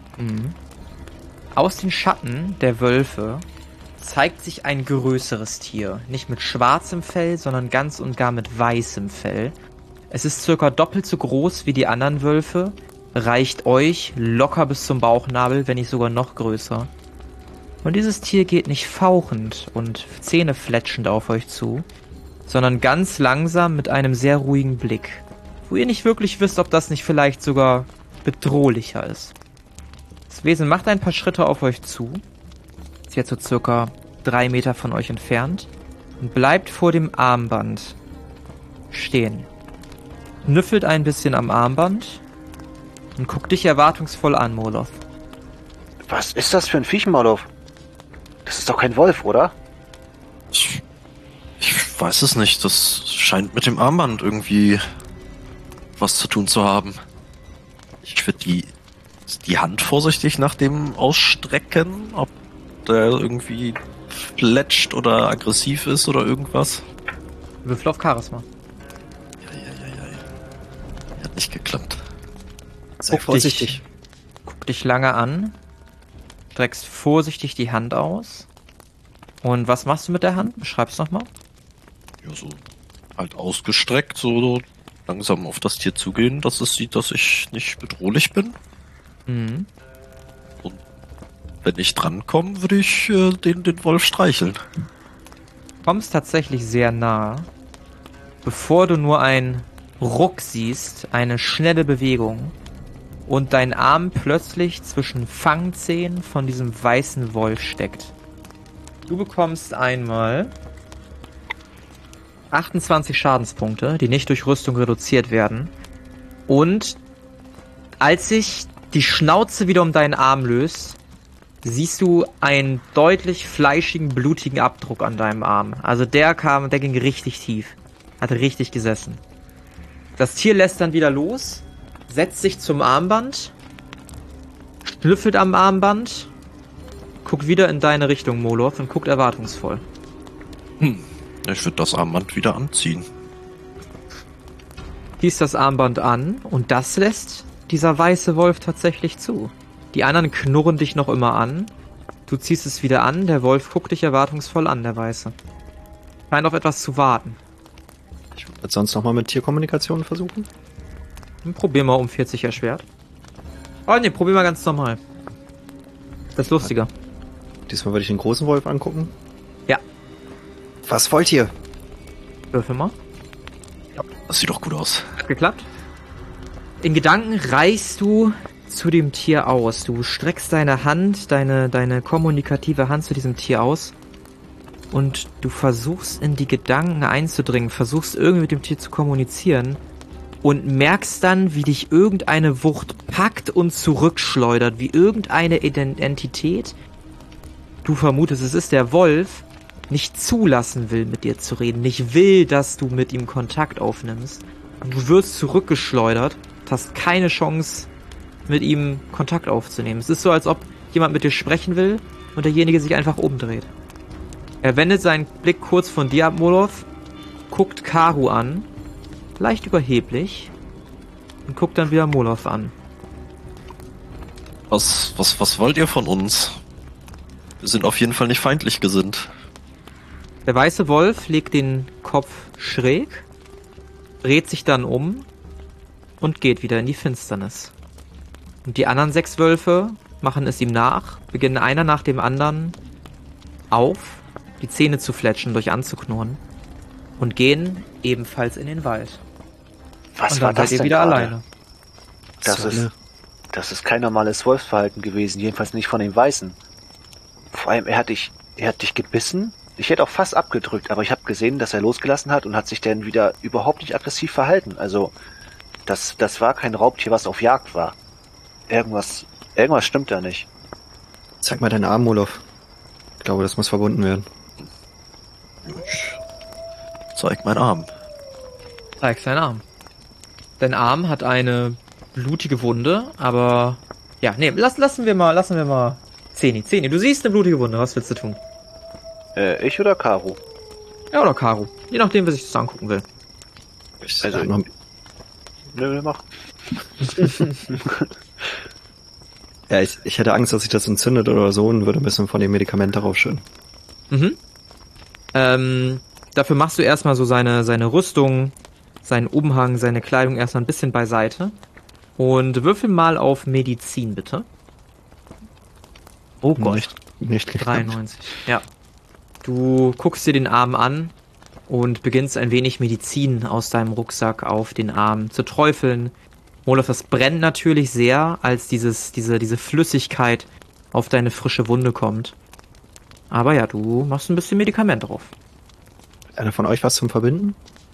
Aus den Schatten der Wölfe zeigt sich ein größeres Tier. Nicht mit schwarzem Fell, sondern ganz und gar mit weißem Fell. Es ist circa doppelt so groß wie die anderen Wölfe, reicht euch locker bis zum Bauchnabel, wenn nicht sogar noch größer. Und dieses Tier geht nicht fauchend und zähnefletschend auf euch zu, sondern ganz langsam mit einem sehr ruhigen Blick, wo ihr nicht wirklich wisst, ob das nicht vielleicht sogar bedrohlicher ist. Das Wesen macht ein paar Schritte auf euch zu, ist jetzt so circa 3 Meter von euch entfernt und bleibt vor dem Armband stehen. Nüffelt ein bisschen am Armband und guckt dich erwartungsvoll an, Molov. Was ist das für ein Viech, Molov? Das ist doch kein Wolf, oder? Ich weiß es nicht. Das scheint mit dem Armband irgendwie was zu tun zu haben. Ich würde die Hand vorsichtig nach dem ausstrecken, ob der irgendwie fletscht oder aggressiv ist oder irgendwas. Würfel auf Charisma. Hat nicht geklappt. Sei vorsichtig. Guck dich lange an, streckst vorsichtig die Hand aus. Und was machst du mit der Hand? Beschreib's nochmal. Ja, so halt ausgestreckt, so langsam auf das Tier zugehen, dass es sieht, dass ich nicht bedrohlich bin. Mhm. Und wenn ich drankomme, würde ich den Wolf streicheln. Kommst tatsächlich sehr nah, bevor du nur einen Ruck siehst, eine schnelle Bewegung und dein Arm plötzlich zwischen Fangzähnen von diesem weißen Wolf steckt. Du bekommst einmal 28 Schadenspunkte, die nicht durch Rüstung reduziert werden. Und als sich die Schnauze wieder um deinen Arm löst, siehst du einen deutlich fleischigen, blutigen Abdruck an deinem Arm. Also der ging richtig tief. Hat richtig gesessen. Das Tier lässt dann wieder los, setzt sich zum Armband, schnüffelt am Armband, guckt wieder in deine Richtung, Moloth, und guckt erwartungsvoll. Ich würde das Armband wieder anziehen. Ziehst das Armband an und das lässt dieser weiße Wolf tatsächlich zu. Die anderen knurren dich noch immer an. Du ziehst es wieder an, der Wolf guckt dich erwartungsvoll an, der Weiße. Scheint auf etwas zu warten. Ich würde sonst nochmal mit Tierkommunikation versuchen. Probier mal um 40 erschwert. Oh ne, probier mal ganz normal. Das ist lustiger. Diesmal würde ich den großen Wolf angucken. Ja. Was wollt ihr? Würfel mal. Das sieht doch gut aus. Hat geklappt. In Gedanken reichst du zu dem Tier aus. Du streckst deine Hand, deine kommunikative Hand zu diesem Tier aus. Und du versuchst in die Gedanken einzudringen, versuchst irgendwie mit dem Tier zu kommunizieren. Und merkst dann, wie dich irgendeine Wucht packt und zurückschleudert. Wie irgendeine Entität, du vermutest, es ist der Wolf, nicht zulassen will, mit dir zu reden. Nicht will, dass du mit ihm Kontakt aufnimmst. Und du wirst zurückgeschleudert. Hast keine Chance, mit ihm Kontakt aufzunehmen. Es ist so, als ob jemand mit dir sprechen will und derjenige sich einfach umdreht. Er wendet seinen Blick kurz von dir ab, Moloth, guckt Karu an, leicht überheblich, und guckt dann wieder Moloth an. Was wollt ihr von uns? Wir sind auf jeden Fall nicht feindlich gesinnt. Der weiße Wolf legt den Kopf schräg, dreht sich dann um und geht wieder in die Finsternis. Und die anderen 6 Wölfe machen es ihm nach, beginnen einer nach dem anderen auf, die Zähne zu fletschen, durch anzuknurren und gehen ebenfalls in den Wald. Was und war dann das seid ihr denn wieder gerade? alleine. Das ist kein normales Wolfsverhalten gewesen, jedenfalls nicht von dem Weißen. Vor allem, er hat dich gebissen. Ich hätte auch fast abgedrückt, aber ich habe gesehen, dass er losgelassen hat und hat sich dann wieder überhaupt nicht aggressiv verhalten. Also, das war kein Raubtier, was auf Jagd war. Irgendwas stimmt da nicht. Zeig mal deinen Arm, Moloth. Ich glaube, das muss verbunden werden. Ich zeig meinen Arm. Zeig seinen Arm. Dein Arm hat eine blutige Wunde, aber ja, nee, lassen wir mal Zeni, du siehst eine blutige Wunde, was willst du tun? Ich oder Karu? Ja, oder Karu, je nachdem, wer sich das angucken will. Also, nö, mach. Ja, ich hätte Angst, dass sich das entzündet oder so und würde ein bisschen von dem Medikament darauf schütten. Dafür machst du erstmal so seine Rüstung, seinen Umhang, seine Kleidung erstmal ein bisschen beiseite. Und würfel mal auf Medizin, bitte. Oh Gott. Nicht geklappt. 93. Ja. Du guckst dir den Arm an und beginnst ein wenig Medizin aus deinem Rucksack auf den Arm zu träufeln. Moloth, das brennt natürlich sehr, als diese Flüssigkeit auf deine frische Wunde kommt. Aber ja, du machst ein bisschen Medikament drauf. Einer von euch was zum Verbinden?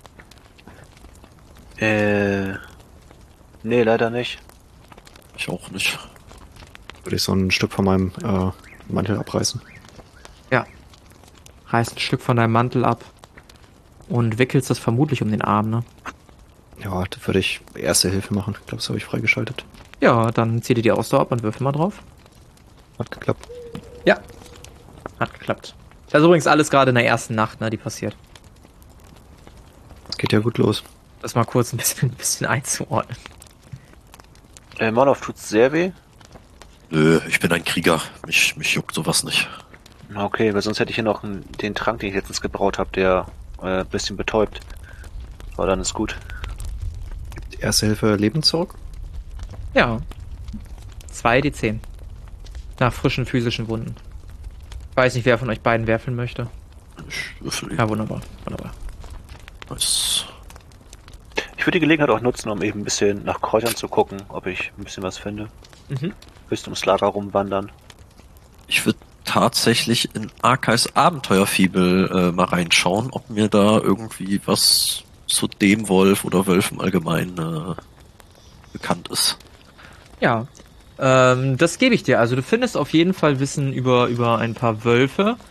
Nee, leider nicht. Ich auch nicht. Würde ich so ein Stück von meinem Mantel abreißen. Ja. Reißt ein Stück von deinem Mantel ab und wickelst das vermutlich um den Arm, ne? Ja, da würde ich Erste Hilfe machen. Ich glaube, das habe ich freigeschaltet. Ja, dann zieh dir die Ausdauer ab und würfel mal drauf. Hat geklappt. Ja. Hat geklappt. Das ist übrigens alles gerade in der ersten Nacht, ne, die passiert. Das geht ja gut los. Das mal kurz ein bisschen einzuordnen. Moloth, tut's sehr weh? Nö, ich bin ein Krieger. Mich juckt sowas nicht. Okay, weil sonst hätte ich hier noch den Trank, den ich letztens gebraut habe, der ein bisschen betäubt. Aber dann ist gut. Gibt Erste Hilfe Leben zurück? Ja. 2d10. Nach frischen physischen Wunden. Ich weiß nicht, wer von euch beiden werfeln möchte. Ich würfel ihn. Ja, wunderbar. Wunderbar. Nice. Ich würde die Gelegenheit auch nutzen, um eben ein bisschen nach Kräutern zu gucken, ob ich ein bisschen was finde. Bisschen ums Lager rumwandern. Ich würde tatsächlich in Arkais Abenteuerfibel mal reinschauen, ob mir da irgendwie was zu dem Wolf oder Wölfen allgemein bekannt ist. Ja. Das gebe ich dir. Also du findest auf jeden Fall Wissen über ein paar Wölfe.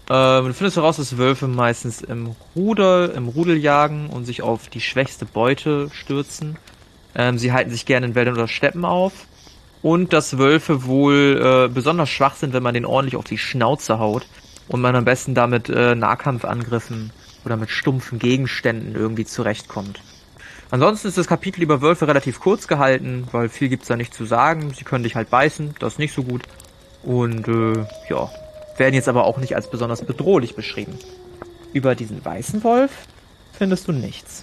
Du findest heraus, dass Wölfe meistens im Rudel jagen und sich auf die schwächste Beute stürzen. Sie halten sich gerne in Wäldern oder Steppen auf. Und dass Wölfe wohl besonders schwach sind, wenn man den ordentlich auf die Schnauze haut. Und man am besten damit Nahkampfangriffen oder mit stumpfen Gegenständen irgendwie zurechtkommt. Ansonsten ist das Kapitel über Wölfe relativ kurz gehalten, weil viel gibt's da nicht zu sagen. Sie können dich halt beißen, das ist nicht so gut. Und ja, werden jetzt aber auch nicht als besonders bedrohlich beschrieben. Über diesen weißen Wolf findest du nichts.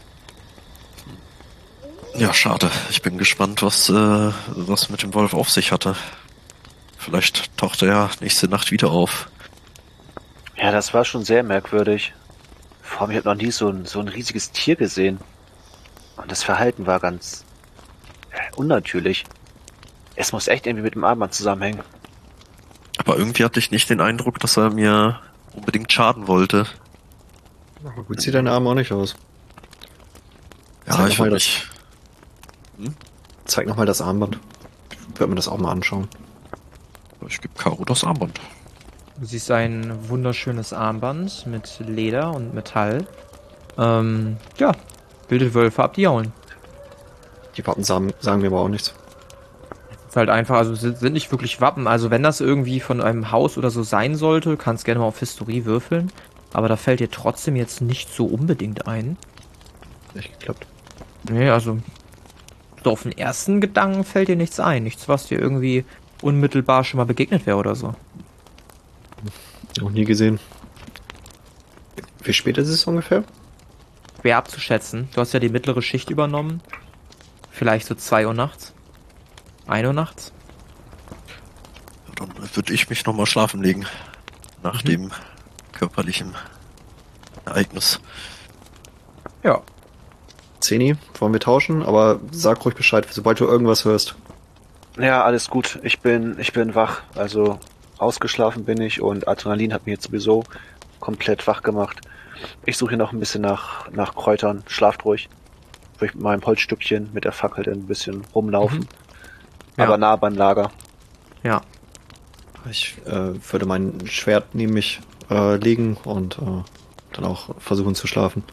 Ja, schade. Ich bin gespannt, was mit dem Wolf auf sich hatte. Vielleicht taucht er ja nächste Nacht wieder auf. Ja, das war schon sehr merkwürdig. Vor allem, ich habe noch nie so ein riesiges Tier gesehen. Und das Verhalten war ganz unnatürlich. Es muss echt irgendwie mit dem Armband zusammenhängen. Aber irgendwie hatte ich nicht den Eindruck, dass er mir unbedingt schaden wollte. Aber gut sieht dein Arm auch nicht aus. Ja, ich will nicht. Zeig nochmal das Armband. Ich würde mir das auch mal anschauen. Ich gebe Caro das Armband. Du siehst ein wunderschönes Armband mit Leder und Metall. Ja, bildet Wölfe ab, die jaulen. Die Wappen sagen mir aber auch nichts. Ist halt einfach, also sind nicht wirklich Wappen. Also wenn das irgendwie von einem Haus oder so sein sollte, kannst gerne mal auf Historie würfeln. Aber da fällt dir trotzdem jetzt nicht so unbedingt ein. Nicht geklappt. Nee, also so auf den ersten Gedanken fällt dir nichts ein. Nichts, was dir irgendwie unmittelbar schon mal begegnet wäre oder so. Noch nie gesehen. Wie spät ist es ungefähr? Schwer abzuschätzen. Du hast ja die mittlere Schicht übernommen. Vielleicht so 2 Uhr nachts. 1 Uhr nachts. Ja, dann würde ich mich nochmal schlafen legen. Nach dem körperlichen Ereignis. Ja. Zeni, wollen wir tauschen? Aber sag ruhig Bescheid, sobald du irgendwas hörst. Ja, alles gut. Ich bin wach. Also ausgeschlafen bin ich und Adrenalin hat mich jetzt sowieso komplett wach gemacht. Ich suche hier noch ein bisschen nach Kräutern. Schlaft ruhig. Will ich mit meinem Holzstückchen mit der Fackel dann ein bisschen rumlaufen. Ja. Aber nah beim Lager. Ja. Ich würde mein Schwert neben mich legen und dann auch versuchen zu schlafen.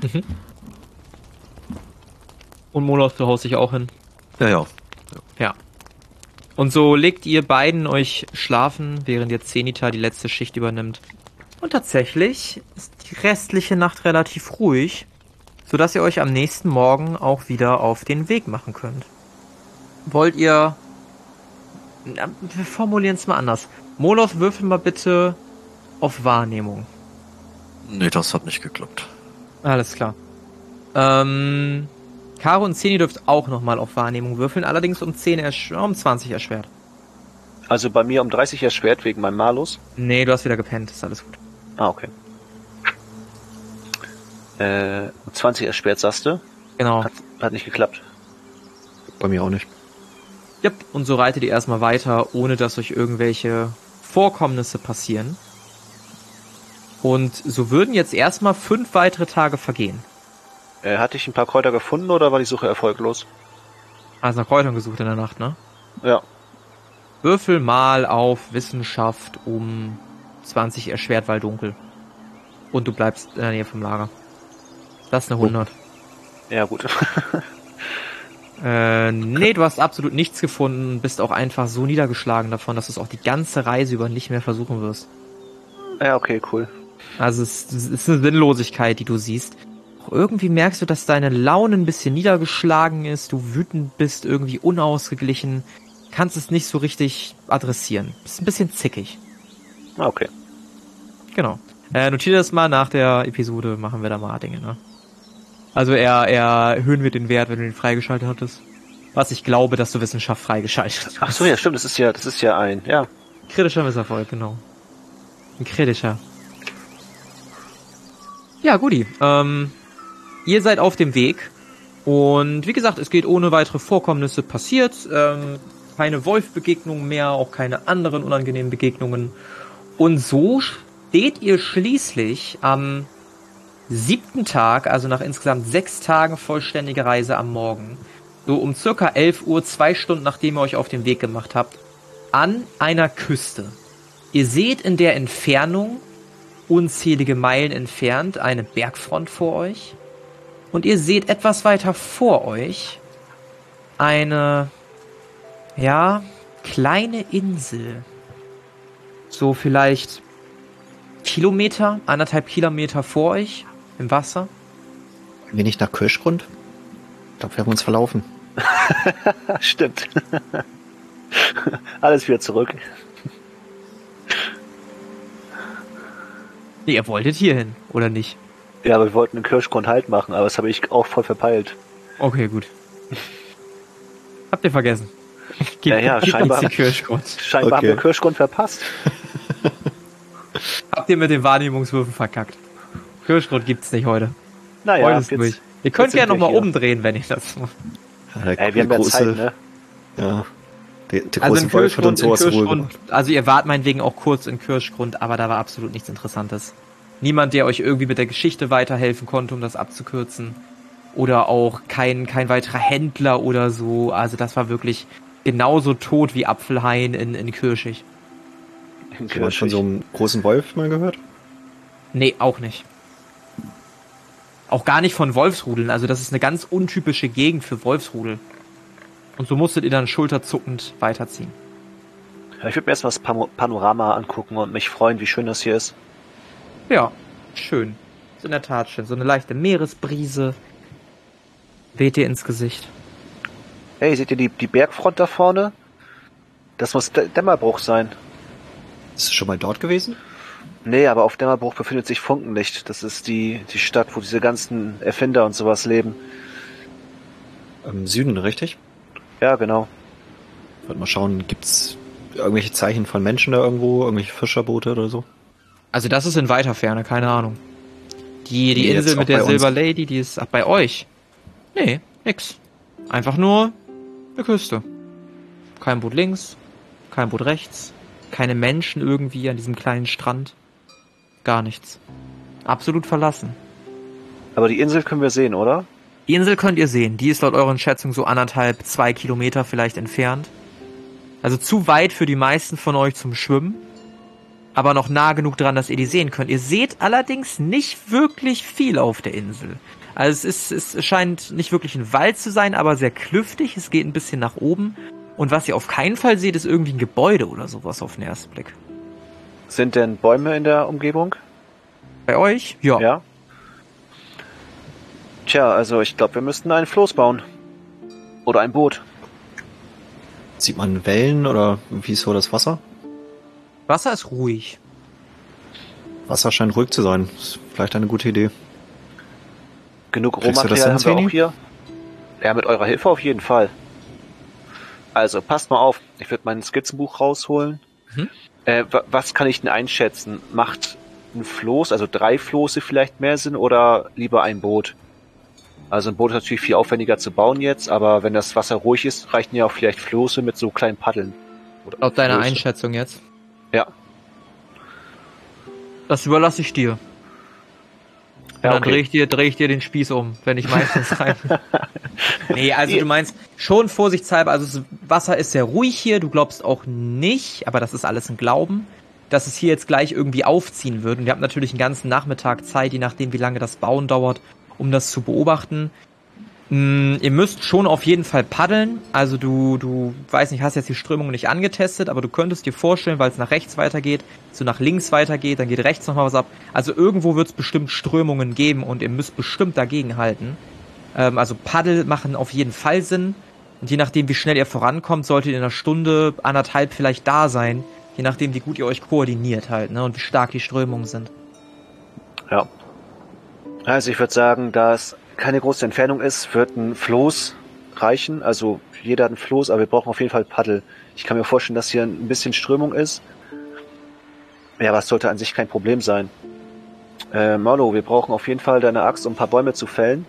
Und Moloth, du haust dich auch hin. Ja. Ja. Und so legt ihr beiden euch schlafen, während jetzt Zenita die letzte Schicht übernimmt. Und tatsächlich ist die restliche Nacht relativ ruhig, sodass ihr euch am nächsten Morgen auch wieder auf den Weg machen könnt. Wollt ihr... Na, wir formulieren es mal anders. Moloth, würfel mal bitte auf Wahrnehmung. Nee, das hat nicht geklappt. Alles klar. Caro und Zeni dürft auch nochmal auf Wahrnehmung würfeln, allerdings um 20 erschwert. Also bei mir um 30 erschwert wegen meinem Malus. Nee, du hast wieder gepennt, ist alles gut. Ah, okay. 20 erschwert, sagst du? Genau. Hat nicht geklappt. Bei mir auch nicht. Yep. Und so reitet ihr erstmal weiter, ohne dass euch irgendwelche Vorkommnisse passieren. Und so würden jetzt erstmal 5 weitere Tage vergehen. Hatte ich ein paar Kräuter gefunden oder war die Suche erfolglos? Also nach Kräutern gesucht in der Nacht, ne? Ja. Würfel mal auf Wissenschaft um 20 erschwert, weil dunkel. Und du bleibst in der Nähe vom Lager. Das ist eine 100. Ja, gut. Nee, du hast absolut nichts gefunden, bist auch einfach so niedergeschlagen davon, dass du es auch die ganze Reise über nicht mehr versuchen wirst. Ja, okay, cool. Also es ist eine Sinnlosigkeit, die du siehst. Auch irgendwie merkst du, dass deine Laune ein bisschen niedergeschlagen ist, du wütend bist, irgendwie unausgeglichen, kannst es nicht so richtig adressieren. Bist ein bisschen zickig. Ah, okay. Genau. Notiere das mal, nach der Episode machen wir da mal Dinge, ne? Also erhöhen wir den Wert, wenn du den freigeschaltet hattest. Was ich glaube, dass du Wissenschaft freigeschaltet hast. Ach so, ja, stimmt, das ist ja ein, ja. Kritischer Misserfolg, genau. Ein kritischer. Ja, guti. Ihr seid auf dem Weg. Und wie gesagt, es geht ohne weitere Vorkommnisse passiert. Keine Wolfbegegnungen mehr, auch keine anderen unangenehmen Begegnungen. Und so steht ihr schließlich am 7. Tag, also nach insgesamt 6 Tagen vollständige Reise am Morgen, so um circa 11 Uhr, 2 Stunden nachdem ihr euch auf den Weg gemacht habt, an einer Küste. Ihr seht in der Entfernung unzählige Meilen entfernt eine Bergfront vor euch. Und ihr seht etwas weiter vor euch eine, ja, kleine Insel. So vielleicht 1,5 Kilometer vor euch im Wasser. Wir nicht nach Kirschgrund? Ich glaube, wir haben uns verlaufen. Stimmt. Alles wieder zurück. Nee, ihr wolltet hier hin, oder nicht? Ja, aber wir wollten einen Kirschgrund halt machen, aber das habe ich auch voll verpeilt. Okay, gut. Habt ihr vergessen? Ja, scheinbar. Den Kirschgrund. Scheinbar haben wir Kirschgrund verpasst. Habt ihr mit den Wahrnehmungswürfen verkackt? Kirschgrund gibt's nicht heute. Naja, Heute ist durch. Ihr könnt gerne nochmal umdrehen, wenn ich das mache. Ja, Ey, wir haben ja Zeit, ne? Ja. Der Also große Wolf hat uns sowas Ruhe. also ihr wart meinetwegen auch kurz in Kirschgrund, aber da war absolut nichts Interessantes. Niemand, der euch irgendwie mit der Geschichte weiterhelfen konnte, um das abzukürzen. Oder auch kein weiterer Händler oder so. Also das war wirklich genauso tot wie Apfelhain in Kirschig. Hast du von so einem großen Wolf mal gehört? Nee, auch nicht. Auch gar nicht von Wolfsrudeln. Also das ist eine ganz untypische Gegend für Wolfsrudel. Und so musstet ihr dann schulterzuckend weiterziehen. Ja, ich würde mir erstmal das Panorama angucken und mich freuen, wie schön das hier ist. Ja, schön. Ist in der Tat schön. So eine leichte Meeresbrise weht dir ins Gesicht. Hey, seht ihr die Bergfront da vorne? Das muss Dämmerbruch sein. Bist du schon mal dort gewesen? Nee, aber auf Dämmerbruch befindet sich Funkenlicht. Das ist die Stadt, wo diese ganzen Erfinder und sowas leben. Im Süden, richtig? Ja, genau. Ich wollte mal schauen, gibt's irgendwelche Zeichen von Menschen da irgendwo? Irgendwelche Fischerboote oder so? Also das ist in weiter Ferne, keine Ahnung. Die Nee, Insel jetzt mit auch der bei Silver uns. Lady, die ist bei euch. Nee, nix. Einfach nur eine Küste. Kein Boot links, kein Boot rechts, keine Menschen irgendwie an diesem kleinen Strand. Gar nichts. Absolut verlassen. Aber die Insel können wir sehen, oder? Die Insel könnt ihr sehen. Die ist laut euren Schätzungen so 1,5-2 Kilometer vielleicht entfernt. Also zu weit für die meisten von euch zum Schwimmen. Aber noch nah genug dran, dass ihr die sehen könnt. Ihr seht allerdings nicht wirklich viel auf der Insel. Also es scheint nicht wirklich ein Wald zu sein, aber sehr klüftig. Es geht ein bisschen nach oben. Und was ihr auf keinen Fall seht, ist irgendwie ein Gebäude oder sowas auf den ersten Blick. Sind denn Bäume in der Umgebung? Bei euch? Ja. Ja. Tja, also ich glaube, wir müssten ein Floß bauen. Oder ein Boot. Sieht man Wellen oder wie ist so das Wasser? Wasser ist ruhig. Wasser scheint ruhig zu sein. Ist vielleicht eine gute Idee. Genug Kriegst du das Rohmaterial hin, haben wir Sveni? auch hier. Ja, mit eurer Hilfe auf jeden Fall. Also, passt mal auf. Ich würde mein Skizzenbuch rausholen. Mhm. Was kann ich denn einschätzen? Macht ein Floß, also 3 Floße vielleicht mehr Sinn oder lieber ein Boot? Also ein Boot ist natürlich viel aufwendiger zu bauen jetzt, aber wenn das Wasser ruhig ist, reichen ja auch vielleicht Floße mit so kleinen Paddeln. Oder Laut deiner Flöße. Einschätzung jetzt. Ja. Das überlasse ich dir. Und Ja, dann okay. dreh ich dir den Spieß um, wenn ich meistens rein. Nee, also du meinst schon vorsichtshalber, also das Wasser ist sehr ruhig hier, du glaubst auch nicht, aber das ist alles ein Glauben, dass es hier jetzt gleich irgendwie aufziehen wird. Und ihr habt natürlich einen ganzen Nachmittag Zeit, je nachdem wie lange das Bauen dauert, um das zu beobachten. Ihr müsst schon auf jeden Fall paddeln, also du weiß nicht, hast jetzt die Strömung nicht angetestet, aber du könntest dir vorstellen, weil es nach rechts weitergeht, so nach links weitergeht, dann geht rechts nochmal was ab. Also irgendwo wird es bestimmt Strömungen geben und ihr müsst bestimmt dagegen halten. Also Paddel machen auf jeden Fall Sinn. Und je nachdem, wie schnell ihr vorankommt, solltet ihr in einer Stunde, 1,5 vielleicht da sein. Je nachdem, wie gut ihr euch koordiniert halt, ne? Und wie stark die Strömungen sind. Ja. Also ich würde sagen, da es keine große Entfernung ist, wird ein Floß reichen. Also jeder hat ein Floß, aber wir brauchen auf jeden Fall Paddel. Ich kann mir vorstellen, dass hier ein bisschen Strömung ist. Ja, aber es sollte an sich kein Problem sein. Marlo, wir brauchen auf jeden Fall deine Axt, um ein paar Bäume zu fällen.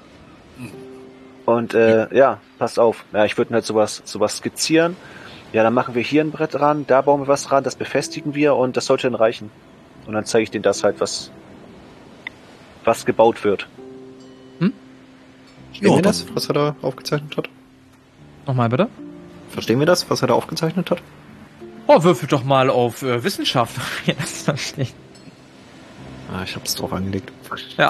Und ja, passt auf. Ja, ich würde halt sowas skizzieren. Ja, dann machen wir hier ein Brett ran, da bauen wir was ran, das befestigen wir und das sollte dann reichen. Und dann zeige ich denen das halt, was gebaut wird. Verstehen Ja, wir das, dann- was er da aufgezeichnet hat? Nochmal bitte? Verstehen wir das, was er da aufgezeichnet hat? Oh, würfel doch mal auf Wissenschaft. Ja, das verstehe ich. Ich hab's drauf angelegt. Ja.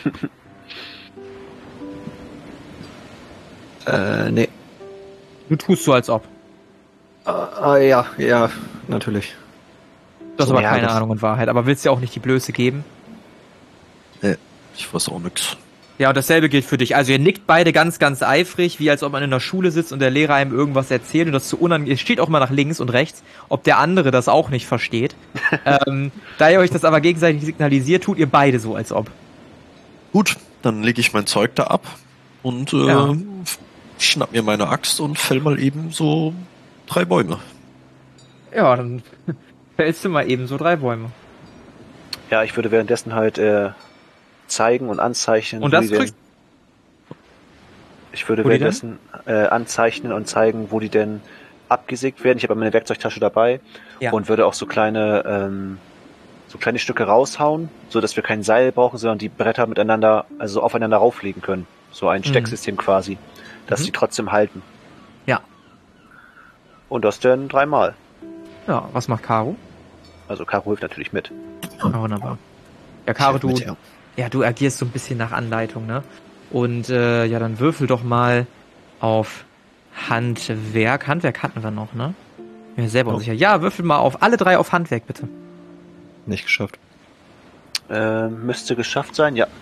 Nee. Du tust so, als ob. Ja, natürlich. Du hast So, aber ja, keine das- Ahnung in Wahrheit, aber willst dir auch nicht die Blöße geben? Ich weiß auch nix. Ja, und dasselbe gilt für dich. Also ihr nickt beide ganz, ganz eifrig, wie als ob man in der Schule sitzt und der Lehrer einem irgendwas erzählt und das zu unangenehm. Ihr steht auch mal nach links und rechts, ob der andere das auch nicht versteht. Da ihr euch das aber gegenseitig signalisiert, tut ihr beide so, als ob. Gut, dann lege ich mein Zeug da ab und Ja. schnapp mir meine Axt und fäll mal eben so 3 Bäume. Ja, dann fällst du mal eben so 3 Bäume. Ja, ich würde währenddessen halt zeigen und anzeichnen. Und wo das die denn- kriegst Ich würde Wo die währenddessen anzeichnen und zeigen, wo die denn abgesägt werden. Ich habe meine Werkzeugtasche dabei Ja. und würde auch so kleine Stücke raushauen, so dass wir kein Seil brauchen, sondern die Bretter miteinander, also aufeinander rauflegen können. So ein Stecksystem quasi, dass Mhm. die trotzdem halten. Ja. Und das dann 3-mal. Ja, was macht Caro? Also Caro hilft natürlich mit. Ah, wunderbar. Ja, Caro, du, Mit, ja. du agierst so ein bisschen nach Anleitung, ne? Und ja, dann würfel doch mal auf Handwerk. Handwerk hatten wir noch, ne? Bin mir selber Ja. unsicher. Ja, würfel mal auf alle 3 auf Handwerk, bitte. Nicht geschafft. Müsste geschafft sein, ja.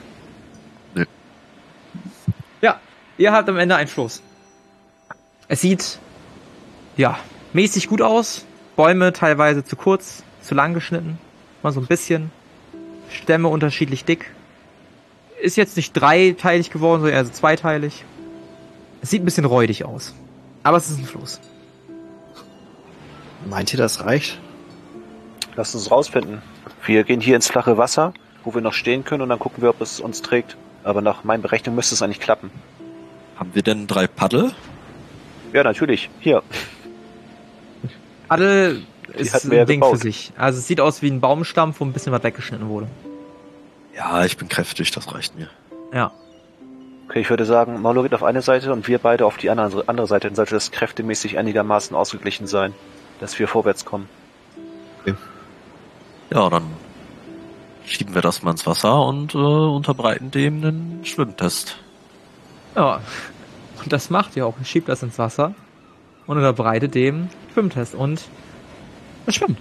Ja, ihr habt am Ende einen Floß. Es sieht, ja, mäßig gut aus. Bäume teilweise zu kurz, zu lang geschnitten. Mal so ein bisschen. Stämme unterschiedlich dick. Ist jetzt nicht dreiteilig geworden, sondern eher so zweiteilig. Es sieht ein bisschen räudig aus. Aber es ist ein Floß. Meint ihr, das reicht? Lasst uns rausfinden. Wir gehen hier ins flache Wasser, wo wir noch stehen können, und dann gucken wir, ob es uns trägt. Aber nach meinen Berechnungen müsste es eigentlich klappen. Haben wir denn 3 Paddel? Ja, natürlich. Hier. Paddel ist hatten wir ja ein Ding gebaut. für sich. Also es sieht aus wie ein Baumstamm, wo ein bisschen was weggeschnitten wurde. Ja, ich bin kräftig, das reicht mir. Ja. Okay, ich würde sagen, Maulur geht auf eine Seite und wir beide auf die andere Seite. Dann sollte das kräftemäßig einigermaßen ausgeglichen sein, dass wir vorwärts kommen. Ja, dann schieben wir das mal ins Wasser und unterbreiten dem einen Schwimmtest. Ja. Und das macht ihr auch. Ihr schiebt das ins Wasser und unterbreitet dem Schwimmtest und es schwimmt.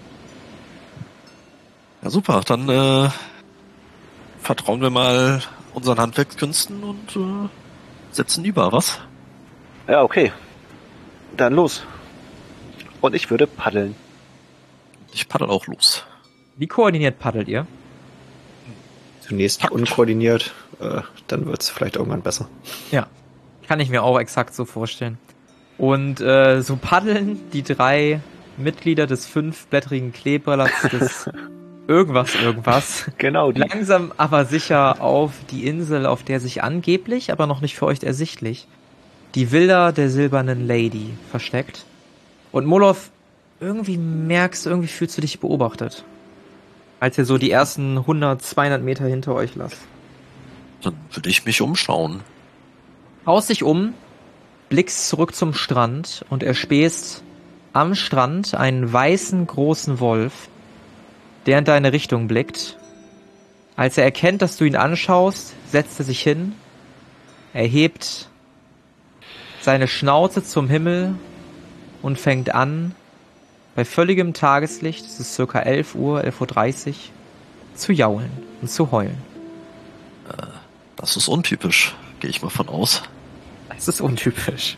Ja, super, dann vertrauen wir mal unseren Handwerkskünsten und setzen über, was? Ja, okay. Dann los. Und ich würde paddeln. Ich paddel auch los. Wie koordiniert paddelt ihr? Zunächst Takt. unkoordiniert, dann wird's vielleicht irgendwann besser. Ja. Kann ich mir auch exakt so vorstellen. Und so paddeln die 3 Mitglieder des 5-blättrigen Kleeblatts des irgendwas Genau, die. langsam aber sicher auf die Insel, auf der sich angeblich, aber noch nicht für euch ersichtlich, die Villa der silbernen Lady versteckt. Und Molov, irgendwie fühlst du dich beobachtet. Als ihr so die ersten 100, 200 Meter hinter euch lasst. Dann würde ich mich umschauen. Haust dich um, blickst zurück zum Strand und erspähst am Strand einen weißen großen Wolf, der in deine Richtung blickt. Als er erkennt, dass du ihn anschaust, setzt er sich hin, erhebt seine Schnauze zum Himmel und fängt an, bei völligem Tageslicht, es ist circa 11 Uhr, 11:30 Uhr, zu jaulen und zu heulen. Das ist untypisch, gehe ich mal von aus. Es ist untypisch.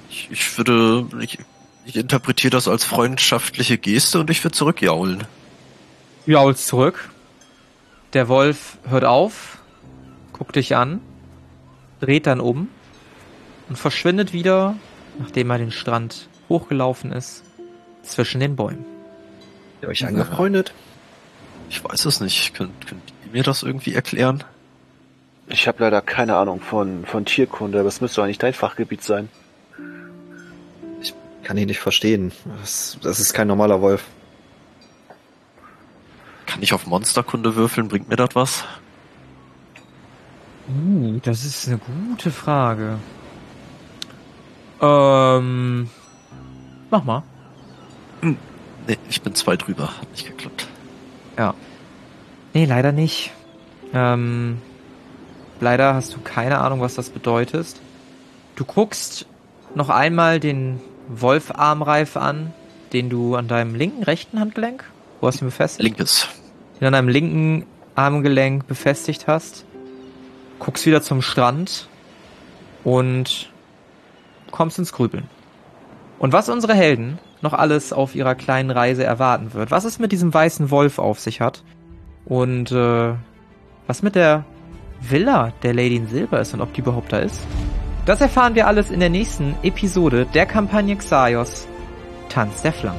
Ich interpretiere das als freundschaftliche Geste und ich würde zurückjaulen. Du jaulst zurück. Der Wolf hört auf, guckt dich an, dreht dann um und verschwindet wieder, nachdem er den Strand hochgelaufen ist, zwischen den Bäumen. Habt ihr euch angefreundet? Ich weiß es nicht. Könnt ihr mir das irgendwie erklären? Ich habe leider keine Ahnung von Tierkunde, aber es müsste eigentlich dein Fachgebiet sein. Ich kann ihn nicht verstehen. Das ist kein normaler Wolf. Kann ich auf Monsterkunde würfeln? Bringt mir das was? Das ist eine gute Frage. Mach mal. Nee, ich bin 2 drüber. Hat nicht geklappt. Ja. Nee, leider nicht. Leider hast du keine Ahnung, was das bedeutet. Du guckst noch einmal den Wolfarmreif an, den du an deinem rechten Handgelenk, wo hast du ihn befestigt? Linkes. Den an deinem linken Armgelenk befestigt hast. Guckst wieder zum Strand und kommst ins Grübeln. Und was unsere Helden noch alles auf ihrer kleinen Reise erwarten wird, was es mit diesem weißen Wolf auf sich hat und was mit der Villa der Lady in Silber ist und ob die überhaupt da ist, das erfahren wir alles in der nächsten Episode der Kampagne Xaios, Tanz der Flammen.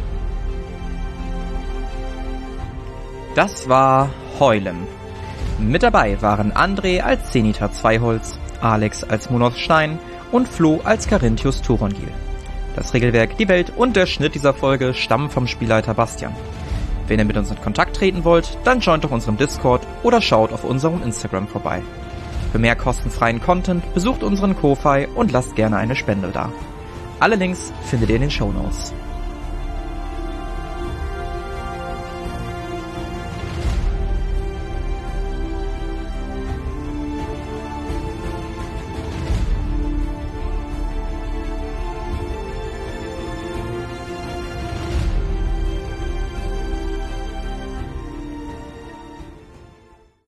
Das war Heulen. Mit dabei waren André als Zenithar Zweiholz, Alex als Munoz Stein und Flo als Carinthius Thorongil. Das Regelwerk, die Welt und der Schnitt dieser Folge stammen vom Spielleiter Bastian. Wenn ihr mit uns in Kontakt treten wollt, dann joint doch unserem Discord oder schaut auf unserem Instagram vorbei. Für mehr kostenfreien Content besucht unseren Ko-Fi und lasst gerne eine Spende da. Alle Links findet ihr in den Shownotes.